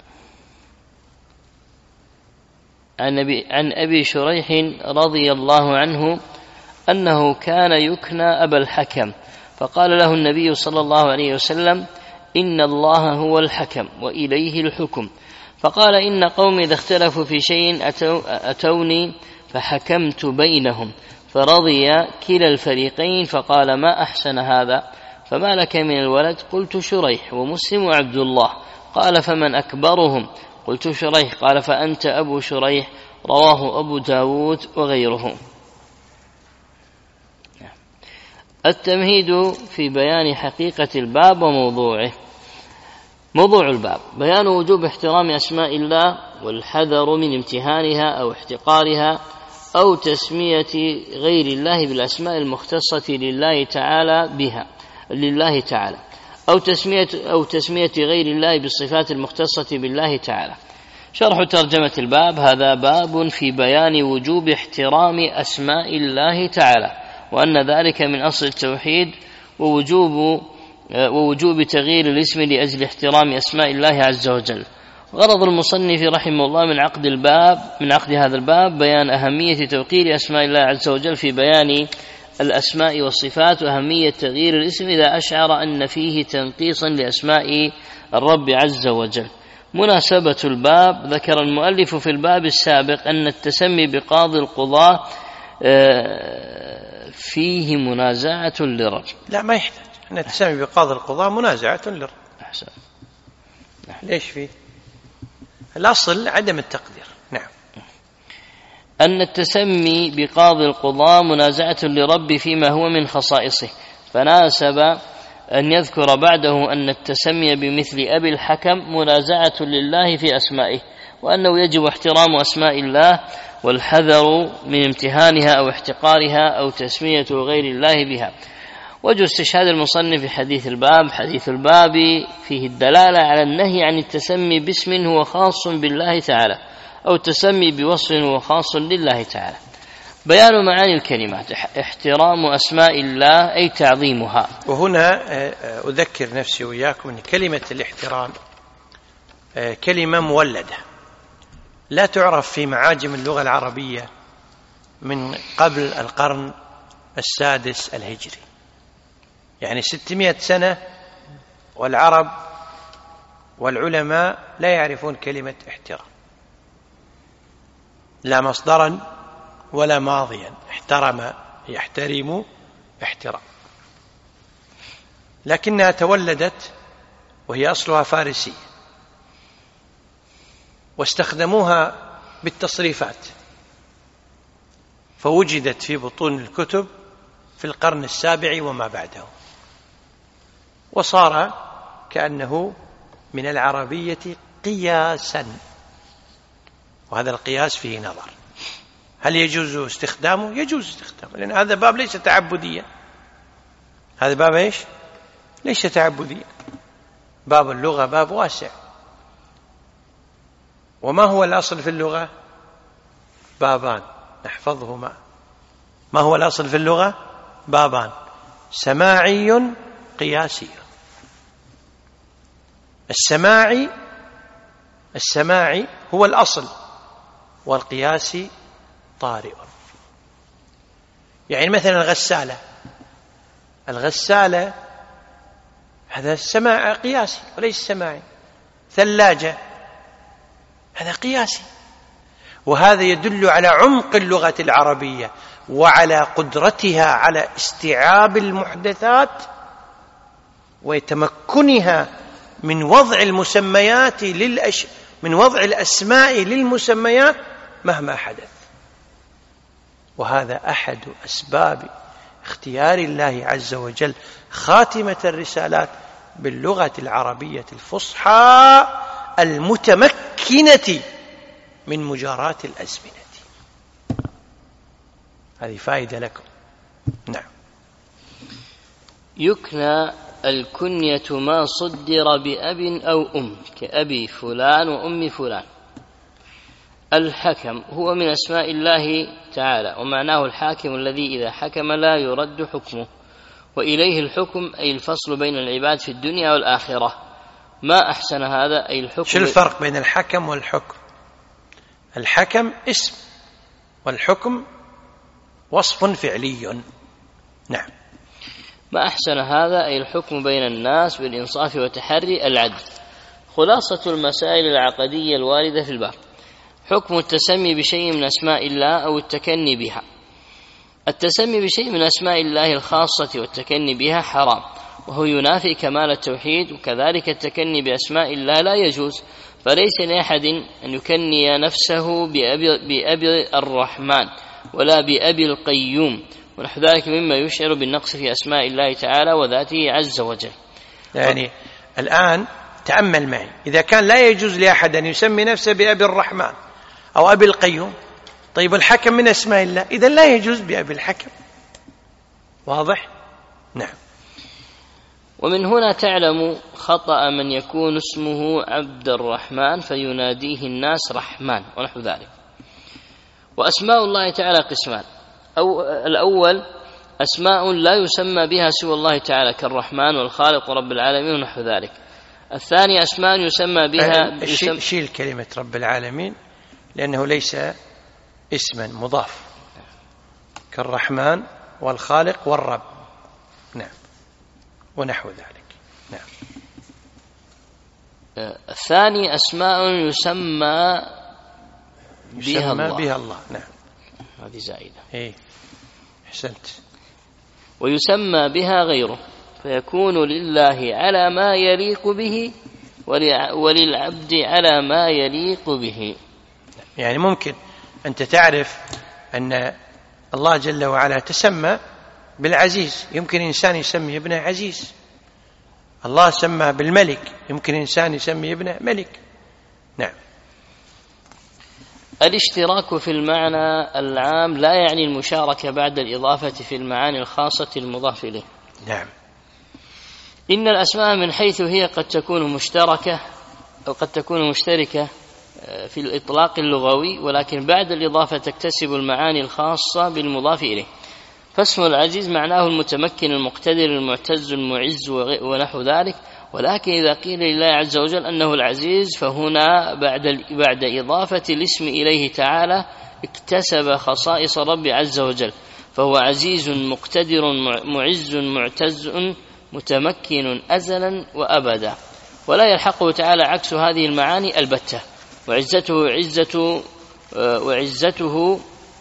عن أبي, عن أبي شريح رضي الله عنه أنه كان يكنى أبا الحكم، فقال له النبي صلى الله عليه وسلم: إن الله هو الحكم وإليه الحكم. فقال: إن قومي إذا اختلفوا في شيء أتو أتوني فحكمت بينهم، فرضي كلا الفريقين. فقال: ما أحسن هذا، فما لك من الولد؟ قلت: شريح ومسلم وعبد الله. قال: فمن أكبرهم؟ قلت: شريح. قال: فأنت أبو شريح. رواه أبو داود وغيره. التمهيد في بيان حقيقة الباب وموضوعه. موضوع الباب: بيان وجوب احترام أسماء الله والحذر من امتهانها أو احتقارها أو تسمية غير الله بالأسماء المختصة لله تعالى بها لله تعالى أو تسمية أو تسمية غير الله بالصفات المختصة بالله تعالى. شرح ترجمة الباب: هذا باب في بيان وجوب احترام أسماء الله تعالى، وأن ذلك من أصل التوحيد، ووجوب ووجوب تغيير الاسم لأجل احترام أسماء الله عز وجل. غرض المصنف رحمه الله من عقد الباب من عقد هذا الباب بيان أهمية توقير أسماء الله عز وجل في بيان الأسماء والصفات، وأهمية تغيير الاسم إذا أشعر أن فيه تنقيصا لأسماء الرب عز وجل. مناسبة الباب: ذكر المؤلف في الباب السابق أن التسمي بقاضي القضاة فيه منازعة للرجل. لا، ما يحتاج أن التسمي بقاضي القضاة منازعة للرجل. أحسن. ليش فيه؟ الأصل عدم التقدير. نعم. أن التسمي بقاضي القضاة منازعة لرب فيما هو من خصائصه، فناسب أن يذكر بعده أن التسمي بمثل أبي الحكم منازعة لله في أسمائه، وأنه يجب احترام أسماء الله والحذر من امتهانها أو احتقارها أو تسمية غير الله بها. وجه استشهاد المصنف في حديث الباب: حديث الباب فيه الدلالة على النهي عن التسمي باسم هو خاص بالله تعالى أو التسمي بوصف هو خاص لله تعالى. بيان معاني الكلمات: احترام أسماء الله أي تعظيمها. وهنا أذكر نفسي وإياكم أن كلمة الاحترام كلمة مولدة لا تعرف في معاجم اللغة العربية من قبل القرن السادس الهجري، يعني ستمائة سنة، والعرب والعلماء لا يعرفون كلمة احترام، لا مصدرا ولا ماضيا. احترم يحترم احترام، لكنها تولدت وهي أصلها فارسي، واستخدموها بالتصريفات، فوجدت في بطون الكتب في القرن السابع وما بعده، وصار كأنه من العربية قياسا، وهذا القياس فيه نظر. هل يجوز استخدامه؟ يجوز استخدامه، لأن هذا باب ليس تعبديا. هذا باب إيش؟ ليس تعبديا، باب اللغة باب واسع. وما هو الأصل في اللغة؟ بابان نحفظهما. ما هو الأصل في اللغة؟ بابان: سماعي قياسي. السماعي السماعي هو الأصل، والقياسي طارئ. يعني مثلا الغسالة الغسالة هذا السماع قياسي وليس سماعي. ثلاجة هذا قياسي. وهذا يدل على عمق اللغة العربية وعلى قدرتها على استيعاب المحدثات وتمكنها من وضع المسميات للأش... من وضع الأسماء للمسميات مهما حدث. وهذا أحد أسباب اختيار الله عز وجل خاتمة الرسالات باللغة العربية الفصحى المتمكنة من مجاراة الأزمنة. هذه فائدة لكم. نعم. يكنى الكنية ما صدر بأب أو أم كأبي فلان وأم فلان. الحكم هو من أسماء الله تعالى، ومعناه الحاكم الذي إذا حكم لا يرد حكمه، وإليه الحكم أي الفصل بين العباد في الدنيا والآخرة. ما أحسن هذا أي الحكم. شو الفرق بين الحكم والحكم؟ الحكم اسم والحكم وصف فعلي. نعم. ما أحسن هذا أي الحكم بين الناس بالإنصاف وتحري العدل. خلاصة المسائل العقدية الواردة في الباب: حكم التسمي بشيء من أسماء الله أو التكني بها. التسمي بشيء من أسماء الله الخاصة والتكني بها حرام، وهو ينافي كمال التوحيد، وكذلك التكني بأسماء الله لا يجوز، فليس لأحد أن يكني نفسه بأبي, بأبي الرحمن ولا بأبي القيوم ونحو ذلك مما يشعر بالنقص في أسماء الله تعالى وذاته عز وجل. يعني الآن تأمل معي، إذا كان لا يجوز لأحد أن يسمي نفسه بأبي الرحمن أو أبي القيوم، طيب الحكم من أسماء الله، إذا لا يجوز بأبي الحكم. واضح؟ نعم. ومن هنا تعلم خطأ من يكون اسمه عبد الرحمن فيناديه الناس رحمن ونحو ذلك. وأسماء الله تعالى قسمان: أو الأول أسماء لا يسمى بها سوى الله تعالى كالرحمن والخالق ورب العالمين ونحو ذلك. الثاني أسماء يسمى بها يسمى شيل كلمة رب العالمين لأنه ليس اسما مضاف، كالرحمن والخالق والرب. نعم. ونحو ذلك. نعم. الثاني أسماء يسمى يسمى بها الله, بها الله. نعم. هذه زائدة. إيه أحسنت. ويسمى بها غيره، فيكون لله على ما يليق به وللعبد على ما يليق به. يعني ممكن أنت تعرف أن الله جل وعلا تسمى بالعزيز، يمكن إنسان يسمي ابنه عزيز. الله سمى بالملك، يمكن إنسان يسمي ابنه ملك. نعم. الاشتراك في المعنى العام لا يعني المشاركة بعد الإضافة في المعاني الخاصة المضاف إليه. نعم. إن الأسماء من حيث هي قد تكون مشتركة أو قد تكون مشتركة في الإطلاق اللغوي، ولكن بعد الإضافة تكتسب المعاني الخاصة بالمضاف إليه. فاسم العزيز معناه المتمكن المقتدر المعتز المعز ونحو ذلك، ولكن إذا قيل لله عز وجل أنه العزيز فهنا بعد بعد إضافة الاسم إليه تعالى اكتسب خصائص الرب عز وجل، فهو عزيز مقتدر معز معتز متمكن أزلا وأبدا، ولا يلحقه تعالى عكس هذه المعاني البتة. وعزته عزة وعزته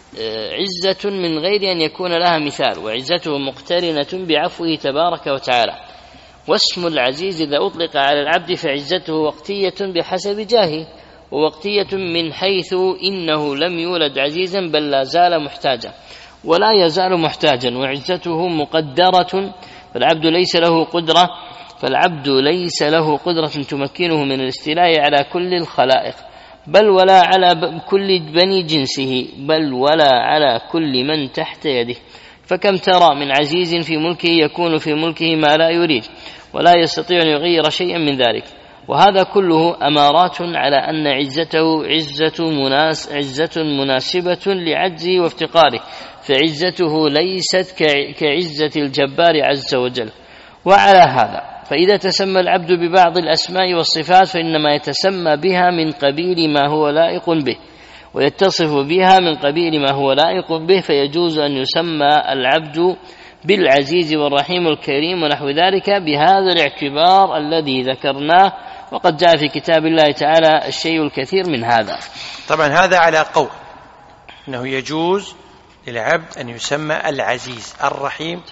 عزة من غير أن يكون لها مثال، وعزته مقترنة بعفوه تبارك وتعالى. واسم العزيز إذا أطلق على العبد فعزته وقتية بحسب جاهه، ووقتية من حيث إنه لم يولد عزيزا بل لا زال محتاجا ولا يزال محتاجا، وعزته مقدرة، فالعبد ليس له قدرة فالعبد ليس له قدرة تمكنه من الاستيلاء على كل الخلائق، بل ولا على كل بني جنسه، بل ولا على كل من تحت يده. فكم ترى من عزيز في ملكه يكون في ملكه ما لا يريد ولا يستطيع أن يغير شيئا من ذلك، وهذا كله أمارات على أن عزته عزة, مناس عزة مناسبة لعجزه وافتقاره، فعزته ليست كعزة الجبار عز وجل. وعلى هذا فإذا تسمى العبد ببعض الأسماء والصفات فإنما يتسمى بها من قبيل ما هو لائق به، ويتصف بها من قبيل ما هو لائق به، فيجوز أن يسمى العبد بالعزيز والرحيم الكريم ونحو ذلك بهذا الاعتبار الذي ذكرناه، وقد جاء في كتاب الله تعالى الشيء الكثير من هذا. طبعا هذا على قول أنه يجوز للعبد أن يسمى العزيز الرحيم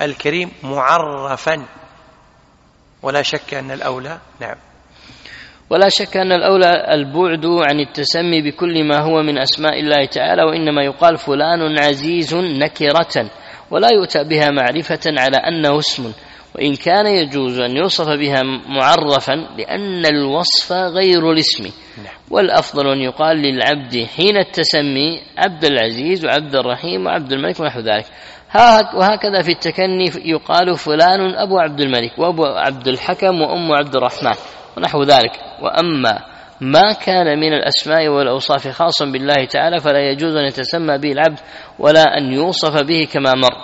الكريم معرفا، ولا شك أن الأولى. نعم. ولا شك أن الأولى البعد عن التسمي بكل ما هو من أسماء الله تعالى، وإنما يقال فلان عزيز نكرة ولا يؤتى بها معرفة على أنه اسم، وإن كان يجوز أن يوصف بها معرفا لأن الوصف غير الاسم. والأفضل أن يقال للعبد حين التسمي عبد العزيز وعبد الرحيم وعبد الملك ونحو ذلك. وهكذا في التكني يقال فلان أبو عبد الملك وأبو عبد الحكم وأم عبد الرحمن ونحو ذلك. وأما ما كان من الأسماء والأوصاف خاصا بالله تعالى فلا يجوز أن يتسمى به العبد ولا أن يوصف به كما مر.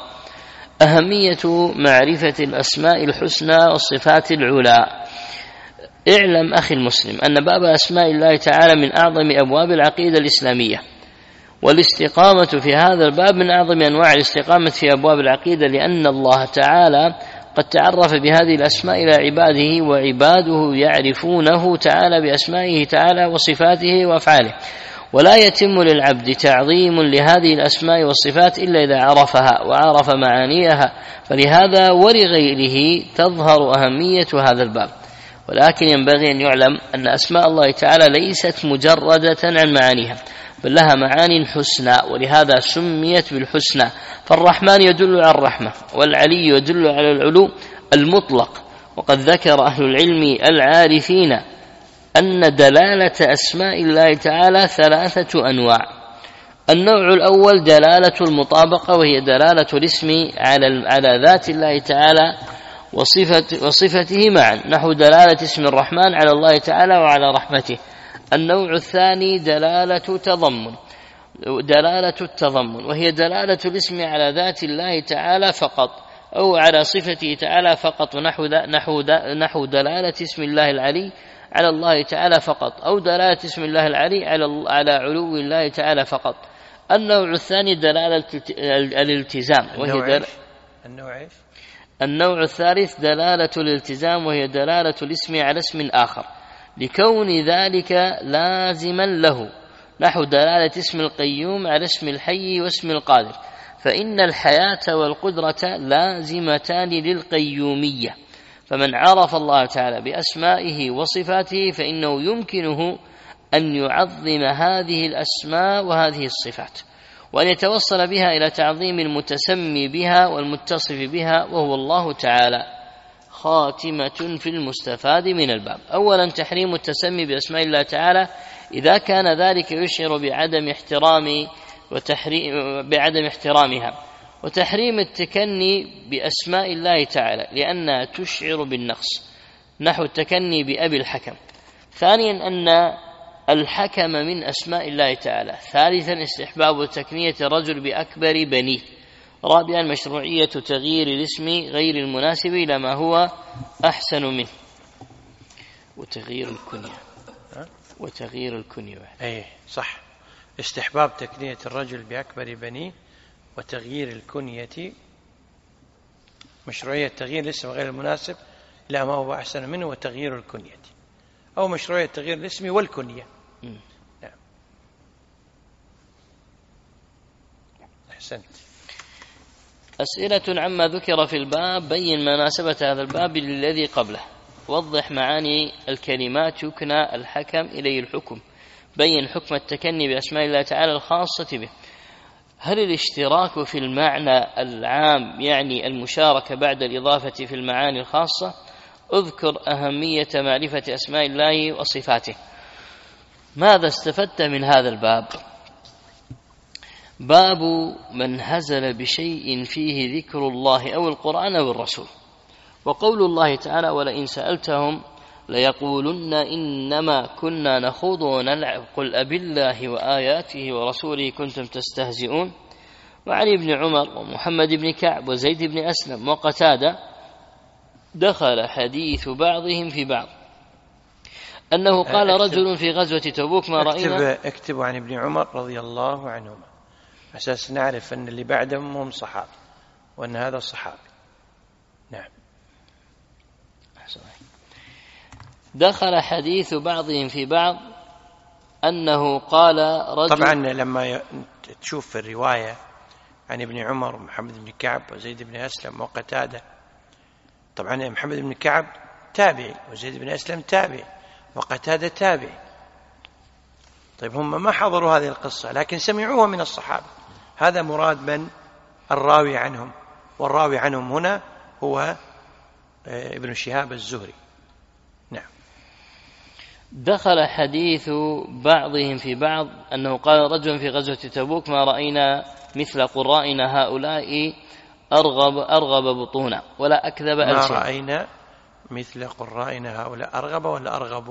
أهمية معرفة الأسماء الحسنى والصفات العلى. اعلم أخي المسلم أن باب أسماء الله تعالى من أعظم أبواب العقيدة الإسلامية، والاستقامة في هذا الباب من أعظم أنواع الاستقامة في أبواب العقيدة، لأن الله تعالى قد تعرف بهذه الأسماء إلى عباده، وعباده يعرفونه تعالى بأسمائه تعالى وصفاته وأفعاله، ولا يتم للعبد تعظيم لهذه الأسماء والصفات إلا إذا عرفها وعرف معانيها، فلهذا ولغيره تظهر أهمية هذا الباب. ولكن ينبغي أن يعلم أن أسماء الله تعالى ليست مجردة عن معانيها، بل لها معاني حسنى، ولهذا سميت بالحسنى. فالرحمن يدل على الرحمة، والعلي يدل على العلو المطلق. وقد ذكر أهل العلم العارفين أن دلالة أسماء الله تعالى ثلاثة أنواع. النوع الأول دلالة المطابقة، وهي دلالة الاسم على على ذات الله تعالى وصفة وصفته معا، نحو دلالة اسم الرحمن على الله تعالى وعلى رحمته. النوع الثاني دلالة تضمن، دلالة التضمن، وهي دلالة الاسم على ذات الله تعالى فقط أو على صفته تعالى فقط، نحو نحو نحو دلالة اسم الله العلي على الله تعالى فقط، أو دلالة اسم الله العلي على على علو الله تعالى فقط. النوع الثاني دلالة الالتزام، وهي دل... النوع إيش؟ النوع الثالث دلالة الالتزام، وهي دلالة الاسم على اسم آخر لكون ذلك لازما له، نحو دلالة اسم القيوم على اسم الحي واسم القادر، فإن الحياة والقدرة لازمتان للقيومية. فمن عرف الله تعالى بأسمائه وصفاته فإنه يمكنه أن يعظم هذه الأسماء وهذه الصفات، وأن يتوصل بها إلى تعظيم المتسمي بها والمتصف بها وهو الله تعالى. خاتمة في المستفاد من الباب. أولا تحريم التسمي بأسماء الله تعالى إذا كان ذلك يشعر بعدم احترام وتحريم بعدم احترامها، وتحريم التكني بأسماء الله تعالى لأنها تشعر بالنقص، نحو التكني بأبي الحكم. ثانيا أن الحكم من أسماء الله تعالى. ثالثا استحباب تكنية الرجل بأكبر بنيه. رابعا مشروعية تغيير الاسم غير المناسب إلى ما هو أحسن منه، وتغيير الكنية وتغيير الكنية أي صح، استحباب تكنية الرجل بأكبر بنيه وتغيير الكنية، مشروعية تغيير الاسم غير المناسب إلى ما هو أحسن منه وتغيير الكنية، أو مشروعية تغيير الاسم والكنية. نعم. أحسنت. أسئلة عما ذكر في الباب. بين مناسبة هذا الباب للذي قبله. وضح معاني الكلمات يكنى الحكم إليه الحكم. بين حكم التكني بأسماء الله تعالى الخاصة به. هل الاشتراك في المعنى العام يعني المشاركة بعد الإضافة في المعاني الخاصة؟ اذكر أهمية معرفة أسماء الله وصفاته. ماذا استفدت من هذا الباب؟ باب من هزل بشيء فيه ذكر الله أو القرآن أو الرسول. وقول الله تعالى ولئن سألتهم ليقولن إنما كنا نخوض ونلعب قل أبالله وآياته ورسوله كنتم تستهزئون. وعن ابن عمر ومحمد بن كعب وزيد بن أسلم وقتادة دخل حديث بعضهم في بعض أنه قال رجل في غزوة تبوك ما رأينا. اكتبوا عن ابن عمر رضي الله عنهما أساس نعرف أن اللي بعدهم هم صحابي وأن هذا صحابي. نعم. دخل حديث بعضهم في بعض أنه قال رجل. طبعا لما تشوف في الرواية عن ابن عمر ومحمد بن كعب وزيد بن أسلم وقتادة، طبعا محمد بن كعب تابعي وزيد بن أسلم تابعي، وقتادة تابعي. طيب هم ما حضروا هذه القصة لكن سمعوها من الصحابة، هذا مراد من الراوي عنهم، والراوي عنهم هنا هو ابن شهاب الزهري. نعم. دخل حديث بعضهم في بعض أنه قال رجل في غزوة تبوك: ما رأينا مثل قرائنا هؤلاء أرغب أرغب بطونا ولا أكذب ألسن. ما رأينا مثل قرائنا هؤلاء أرغب ولا أرغب؟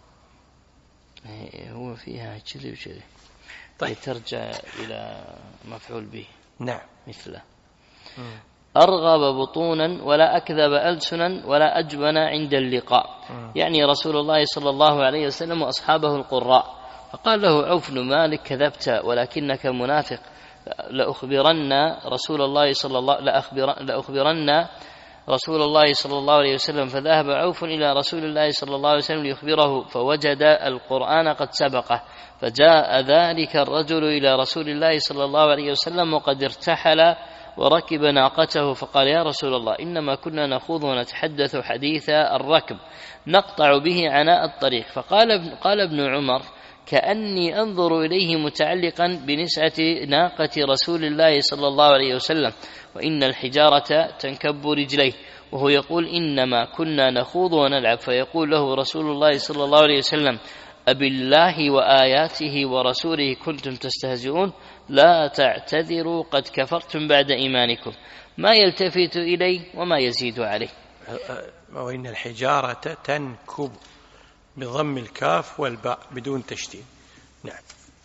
هو فيها كذي وكذي. طيب ترجع إلى مفعول به. نعم مثله. م. أرغب بطونا ولا أكذب ألسنا ولا أجبن عند اللقاء. م. يعني رسول الله صلى الله عليه وسلم وأصحابه القراء. فقال له عوف بن مالك: كذبت ولكنك منافق، لأخبرن رسول الله صلى الله لأخبرن, لأخبرن رسول الله صلى الله عليه وسلم. فذهب عوف إلى رسول الله صلى الله عليه وسلم ليخبره، فوجد القرآن قد سبقه، فجاء ذلك الرجل إلى رسول الله صلى الله عليه وسلم وقد ارتحل وركب ناقته، فقال: يا رسول الله، إنما كنا نخوض ونتحدث حديث الركب نقطع به عناء الطريق. فقال قال ابن عمر: كأني أنظر إليه متعلقا بنسعة ناقة رسول الله صلى الله عليه وسلم، وإن الحجارة تنكب رجليه، وهو يقول: إنما كنا نخوض ونلعب. فيقول له رسول الله صلى الله عليه وسلم: أبالله وآياته ورسوله كنتم تستهزئون؟ لا تعتذروا قد كفرتم بعد إيمانكم. ما يلتفت إليه وما يزيد عليه. وإن الحجارة تنكب بضم الكاف والباء بدون تشديد. نعم.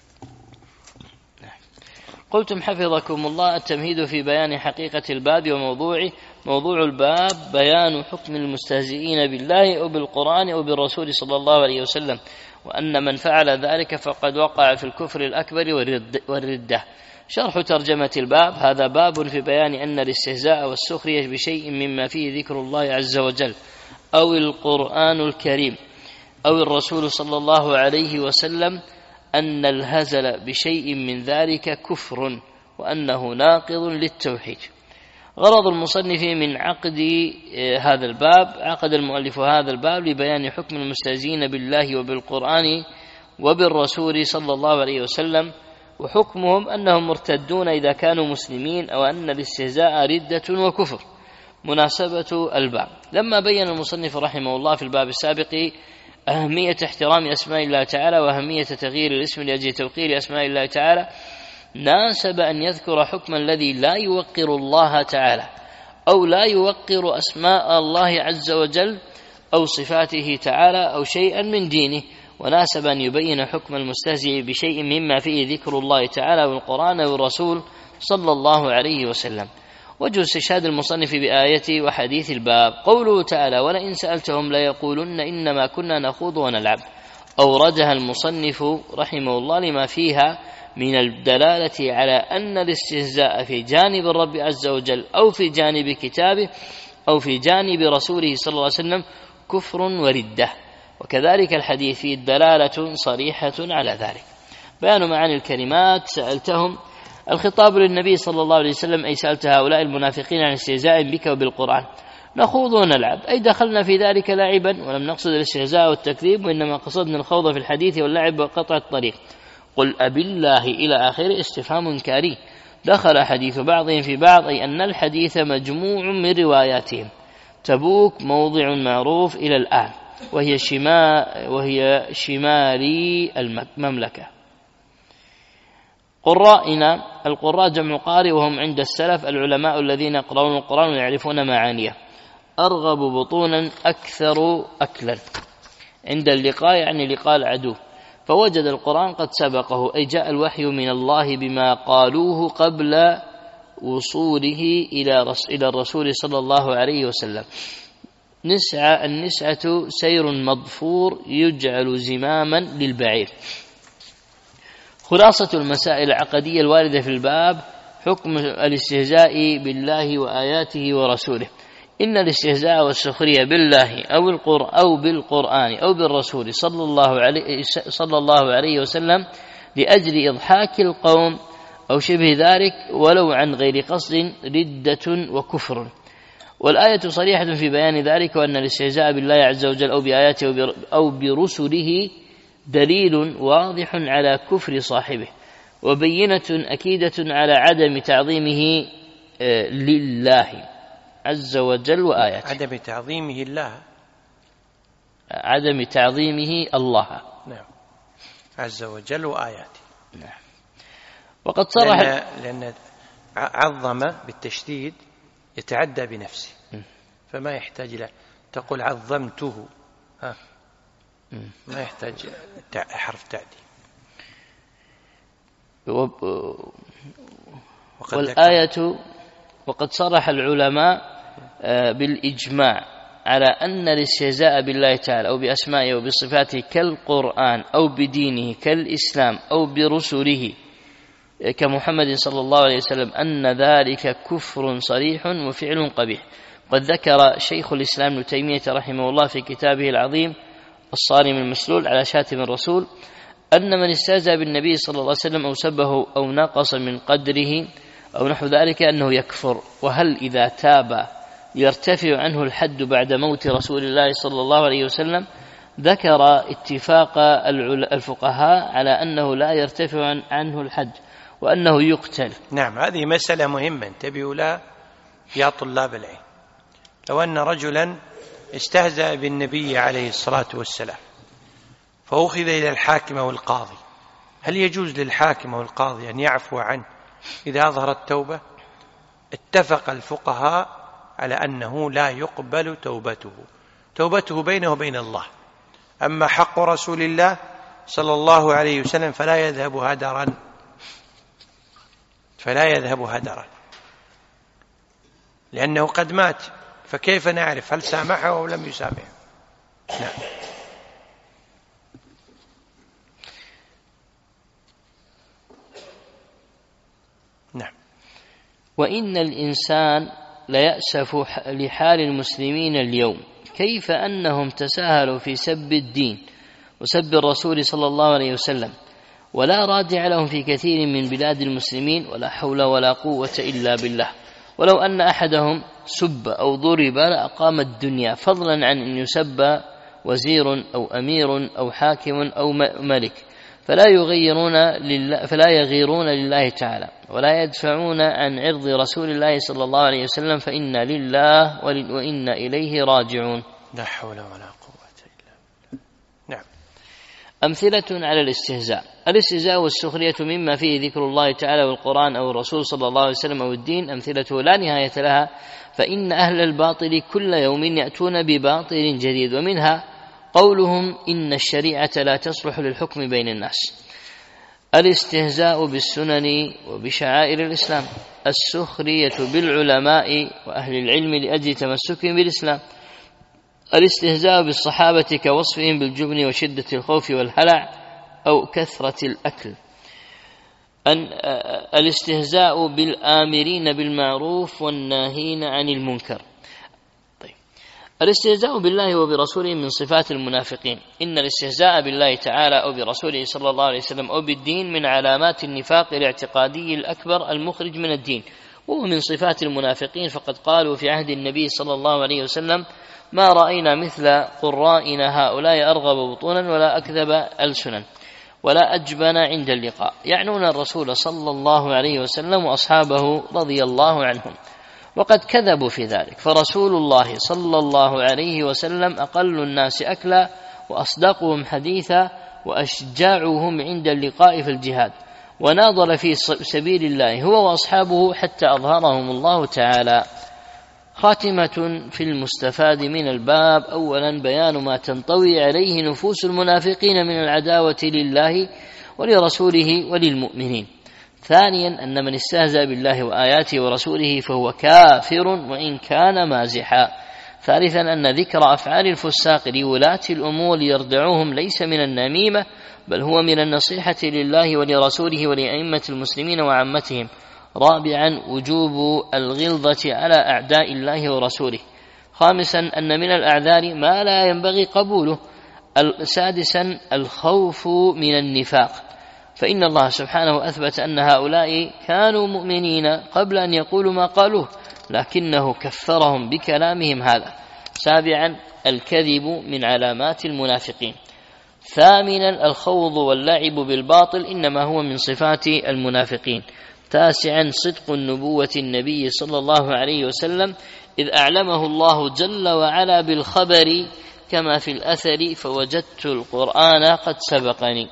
قلتم حفظكم الله: التمهيد في بيان حقيقة الباب وموضوعه. موضوع الباب بيان حكم المستهزئين بالله أو بالقرآن أو بالرسول صلى الله عليه وسلم، وأن من فعل ذلك فقد وقع في الكفر الأكبر والردة. شرح ترجمة الباب: هذا باب في بيان أن الاستهزاء والسخرية بشيء مما فيه ذكر الله عز وجل أو القرآن الكريم أو الرسول صلى الله عليه وسلم، أن الهزل بشيء من ذلك كفر وأنه ناقض للتوحيد. غرض المصنف من عقد هذا الباب، عقد المؤلف هذا الباب لبيان حكم المستهزئين بالله وبالقرآن وبالرسول صلى الله عليه وسلم، وحكمهم أنهم مرتدون إذا كانوا مسلمين، أو أن الاستهزاء ردة وكفر. مناسبة الباب: لما بين المصنف رحمه الله في الباب السابق أهمية احترام أسماء الله تعالى وأهمية تغيير الاسم لأجل توقير أسماء الله تعالى، ناسب أن يذكر حكم الذي لا يوقر الله تعالى أو لا يوقر أسماء الله عز وجل أو صفاته تعالى أو شيئا من دينه، وناسب أن يبين حكم المستهزئ بشيء مما فيه ذكر الله تعالى والقرآن والرسول صلى الله عليه وسلم. وجه استشهاد المصنف بآية وحديث الباب قوله تعالى: ولئن سألتهم ليقولن إنما كنا نخوض ونلعب. أوردها المصنف رحمه الله لما فيها من الدلالة على أن الاستهزاء في جانب الرب عز وجل أو في جانب كتابه أو في جانب رسوله صلى الله عليه وسلم كفر وردة، وكذلك الحديث فيه دلالة صريحة على ذلك. بيان معاني الكلمات: سألتهم الخطاب للنبي صلى الله عليه وسلم، أي سألت هؤلاء المنافقين عن استهزاء بك وبالقرآن. نخوض ونلعب، أي دخلنا في ذلك لاعبا، ولم نقصد الاستهزاء والتكذيب، وإنما قصدنا الخوض في الحديث واللعب وقطع الطريق. قل أبالله إلى آخر استفهام إنكاري. دخل حديث بعضهم في بعض، أي أن الحديث مجموع من رواياتهم. تبوك موضع معروف إلى الآن، وهي شمال وهي شمالي المملكة. قرائنا: القراء جمع قارئ، وهم عند السلف العلماء الذين يقرؤون القرآن ويعرفون معانيه. أرغب بطونا أكثر أكلا. عند اللقاء يعني لقاء العدو، فوجد القرآن قد سبقه، أي جاء الوحي من الله بما قالوه قبل وصوله إلى الرسول صلى الله عليه وسلم. نسعة: النسعة سير مضفور يجعل زماما للبعير. خلاصة المسائل العقدية الواردة في الباب: حكم الاستهزاء بالله وآياته ورسوله. إن الاستهزاء والسخرية بالله أو القرآن أو بالقرآن أو بالرسول صلى الله عليه صلى الله عليه وسلم لأجل إضحاك القوم أو شبه ذلك ولو عن غير قصد ردة وكفر. والآية صريحة في بيان ذلك، وأن الاستهزاء بالله عز وجل أو بآياته أو برسله دليل واضح على كفر صاحبه، وبينة أكيدة على عدم تعظيمه لله عز وجل وآياته. عدم تعظيمه الله، عدم تعظيمه الله نعم عز وجل وآياته. نعم. وقد صرح لأن, لأن عظم بالتشديد يتعدى بنفسه، فما يحتاج إلى تقول عظمته، ها ما يحتاج حرف تعديل. والآية وقد صرح العلماء بالإجماع على أن الاستهزاء بالله تعالى أو بأسمائه وبصفاته كالقرآن أو بدينه كالإسلام أو برسله كمحمد صلى الله عليه وسلم أن ذلك كفر صريح وفعل قبيح. قد ذكر شيخ الإسلام ابن تيمية رحمه الله في كتابه العظيم الصارم المسلول على شاتم الرسول أن من استهزأ بالنبي صلى الله عليه وسلم أو سبه أو نقص من قدره أو نحو ذلك أنه يكفر. وهل إذا تاب يرتفع عنه الحد بعد موت رسول الله صلى الله عليه وسلم؟ ذكر اتفاق الفقهاء على أنه لا يرتفع عنه الحد وأنه يقتل. نعم، هذه مسألة مهمة انتبهوا لها يا طلاب العلم. لو أن رجلا استهزأ بالنبي عليه الصلاة والسلام فأخذ إلى الحاكم والقاضي، هل يجوز للحاكم والقاضي أن يعفو عنه إذا أظهر التوبة؟ اتفق الفقهاء على أنه لا يقبل توبته، توبته بينه وبين الله. أما حق رسول الله صلى الله عليه وسلم فلا يذهب هدرا، فلا يذهب هدرا لأنه قد مات، فكيف نعرف هل سامحه أو لم يسامحه؟ نعم. نعم. وإن الإنسان ليأسف لحال المسلمين اليوم، كيف أنهم تساهلوا في سب الدين وسب الرسول صلى الله عليه وسلم، ولا رادع لهم في كثير من بلاد المسلمين، ولا حول ولا قوة إلا بالله. ولو أن أحدهم سب أو ضرب لأقام الدنيا، فضلا عن أن يسب وزير أو أمير أو حاكم أو ملك، فلا يغيرون لله فلا يغيرون لله تعالى ولا يدفعون عن عرض رسول الله صلى الله عليه وسلم، فإنا لله وإنا إليه راجعون. لا حول ولا قوة إلا بالله. نعم. أمثلة على الاستهزاء. الاستهزاء والسخرية مما فيه ذكر الله تعالى والقرآن أو الرسول صلى الله عليه وسلم أو الدين أمثلته لا نهاية لها، فإن أهل الباطل كل يوم يأتون بباطل جديد، ومنها قولهم إن الشريعة لا تصلح للحكم بين الناس. الاستهزاء بالسنن وبشعائر الإسلام، السخرية بالعلماء وأهل العلم لأجل تمسكهم بالإسلام، الاستهزاء بالصحابة كوصفهم بالجبن وشدة الخوف والهلع أو كثرة الأكل، أن الاستهزاء بالآمرين بالمعروف والناهين عن المنكر. طيب. الاستهزاء بالله وبرسوله من صفات المنافقين. إن الاستهزاء بالله تعالى أو برسوله صلى الله عليه وسلم أو بالدين من علامات النفاق الاعتقادي الأكبر المخرج من الدين، وهو من صفات المنافقين، فقد قالوا في عهد النبي صلى الله عليه وسلم ما رأينا مثل قرائنا هؤلاء أرغب بطونا ولا أكذب ألسنا ولا أجبن عند اللقاء، يعنون الرسول صلى الله عليه وسلم وأصحابه رضي الله عنهم، وقد كذبوا في ذلك، فرسول الله صلى الله عليه وسلم أقل الناس أكلا وأصدقهم حديثا وأشجاعهم عند اللقاء في الجهاد، وناضل في سبيل الله هو وأصحابه حتى أظهرهم الله تعالى. خاتمة في المستفاد من الباب. أولا بيان ما تنطوي عليه نفوس المنافقين من العداوة لله ولرسوله وللمؤمنين. ثانيا أن من استهزأ بالله وآياته ورسوله فهو كافر وإن كان مازحا. ثالثا أن ذكر أفعال الفساق لولاة الأمور يردعوهم ليس من النميمة، بل هو من النصيحة لله ولرسوله ولأئمة المسلمين وعامتهم. رابعا وجوب الغلظة على أعداء الله ورسوله. خامسا أن من الأعذار ما لا ينبغي قبوله. سادسا الخوف من النفاق، فإن الله سبحانه أثبت أن هؤلاء كانوا مؤمنين قبل أن يقولوا ما قالوه، لكنه كفرهم بكلامهم هذا. سابعا الكذب من علامات المنافقين. ثامنا الخوض واللعب بالباطل إنما هو من صفات المنافقين. تاسعا صدق النبوة النبي صلى الله عليه وسلم إذ أعلمه الله جل وعلا بالخبر كما في الأثر فوجدت القرآن قد سبقني.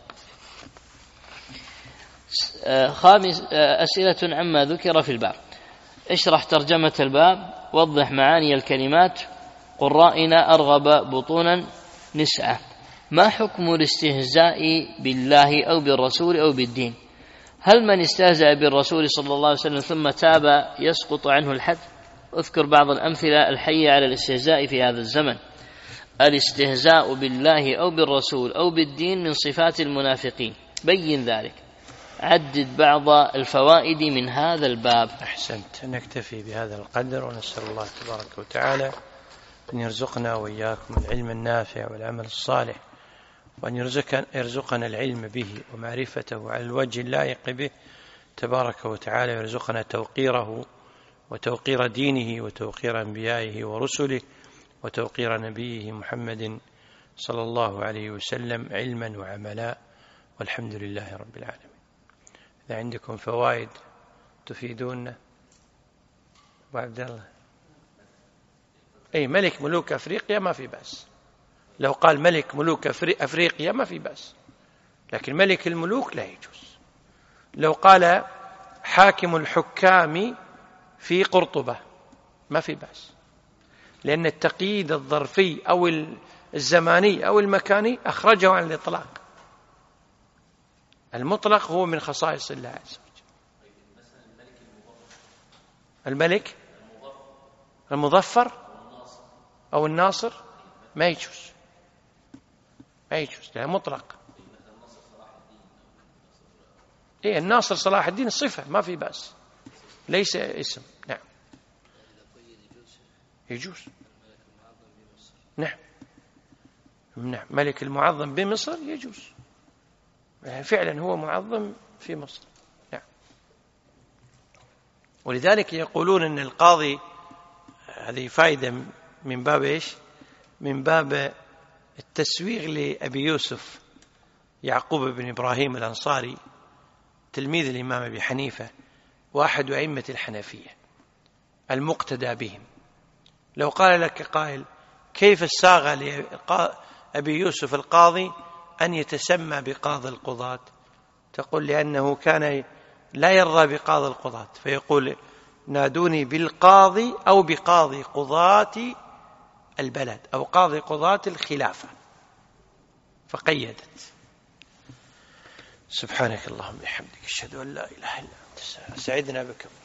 خامس أسئلة عما ذكر في الباب. اشرح ترجمة الباب، وضح معاني الكلمات، قرائنا أرغب بطونا نسعة. ما حكم الاستهزاء بالله أو بالرسول أو بالدين؟ هل من استهزأ بالرسول صلى الله عليه وسلم ثم تاب يسقط عنه الحد؟ أذكر بعض الأمثلة الحية على الاستهزاء في هذا الزمن. الاستهزاء بالله أو بالرسول أو بالدين من صفات المنافقين، بين ذلك. عدد بعض الفوائد من هذا الباب. أحسنت. نكتفي بهذا القدر، ونسأل الله تبارك وتعالى أن يرزقنا وإياكم العلم النافع والعمل الصالح، وأن يرزقنا العلم به ومعرفته على الوجه اللائق به تبارك وتعالى، ويرزقنا توقيره وتوقير دينه وتوقير أنبيائه ورسله وتوقير نبيه محمد صلى الله عليه وسلم علما وعملا، والحمد لله رب العالمين. إذا عندكم فوائد تفيدونا. أبو عبد الله. أي ملك ملوك أفريقيا ما في بأس، لو قال ملك ملوك أفريقيا ما في بأس، لكن ملك الملوك لا يجوز. لو قال حاكم الحكام في قرطبة ما في بأس، لأن التقييد الظرفي أو الزماني أو المكاني أخرجه عن الإطلاق. المطلق هو من خصائص الله عز وجل. الملك المظفر أو الناصر ما يجوز، ما يجوز، لا مطلق. إيه الناصر صلاح الدين صفة ما في بأس، ليس اسم. نعم يجوز. نعم نعم ملك المعظم بمصر يجوز، فعلا هو معظم في مصر. نعم. ولذلك يقولون أن القاضي، هذه فائدة من باب إيش؟ من باب التسويغ لأبي يوسف يعقوب بن إبراهيم الأنصاري تلميذ الإمام أبي حنيفة وأحد أئمة الحنفية المقتدى بهم. لو قال لك قائل كيف الساغ لأبي يوسف القاضي أن يتسمى بقاضي القضاة؟ تقول لأنه كان لا يرضى بقاضي القضاة، فيقول نادوني بالقاضي أو بقاضي قضاة البلد أو قاضي قضاة الخلافة، فقيدت. سبحانك اللهم وبحمدك أشهد أن لا إله إلا أنت، سعدنا بك.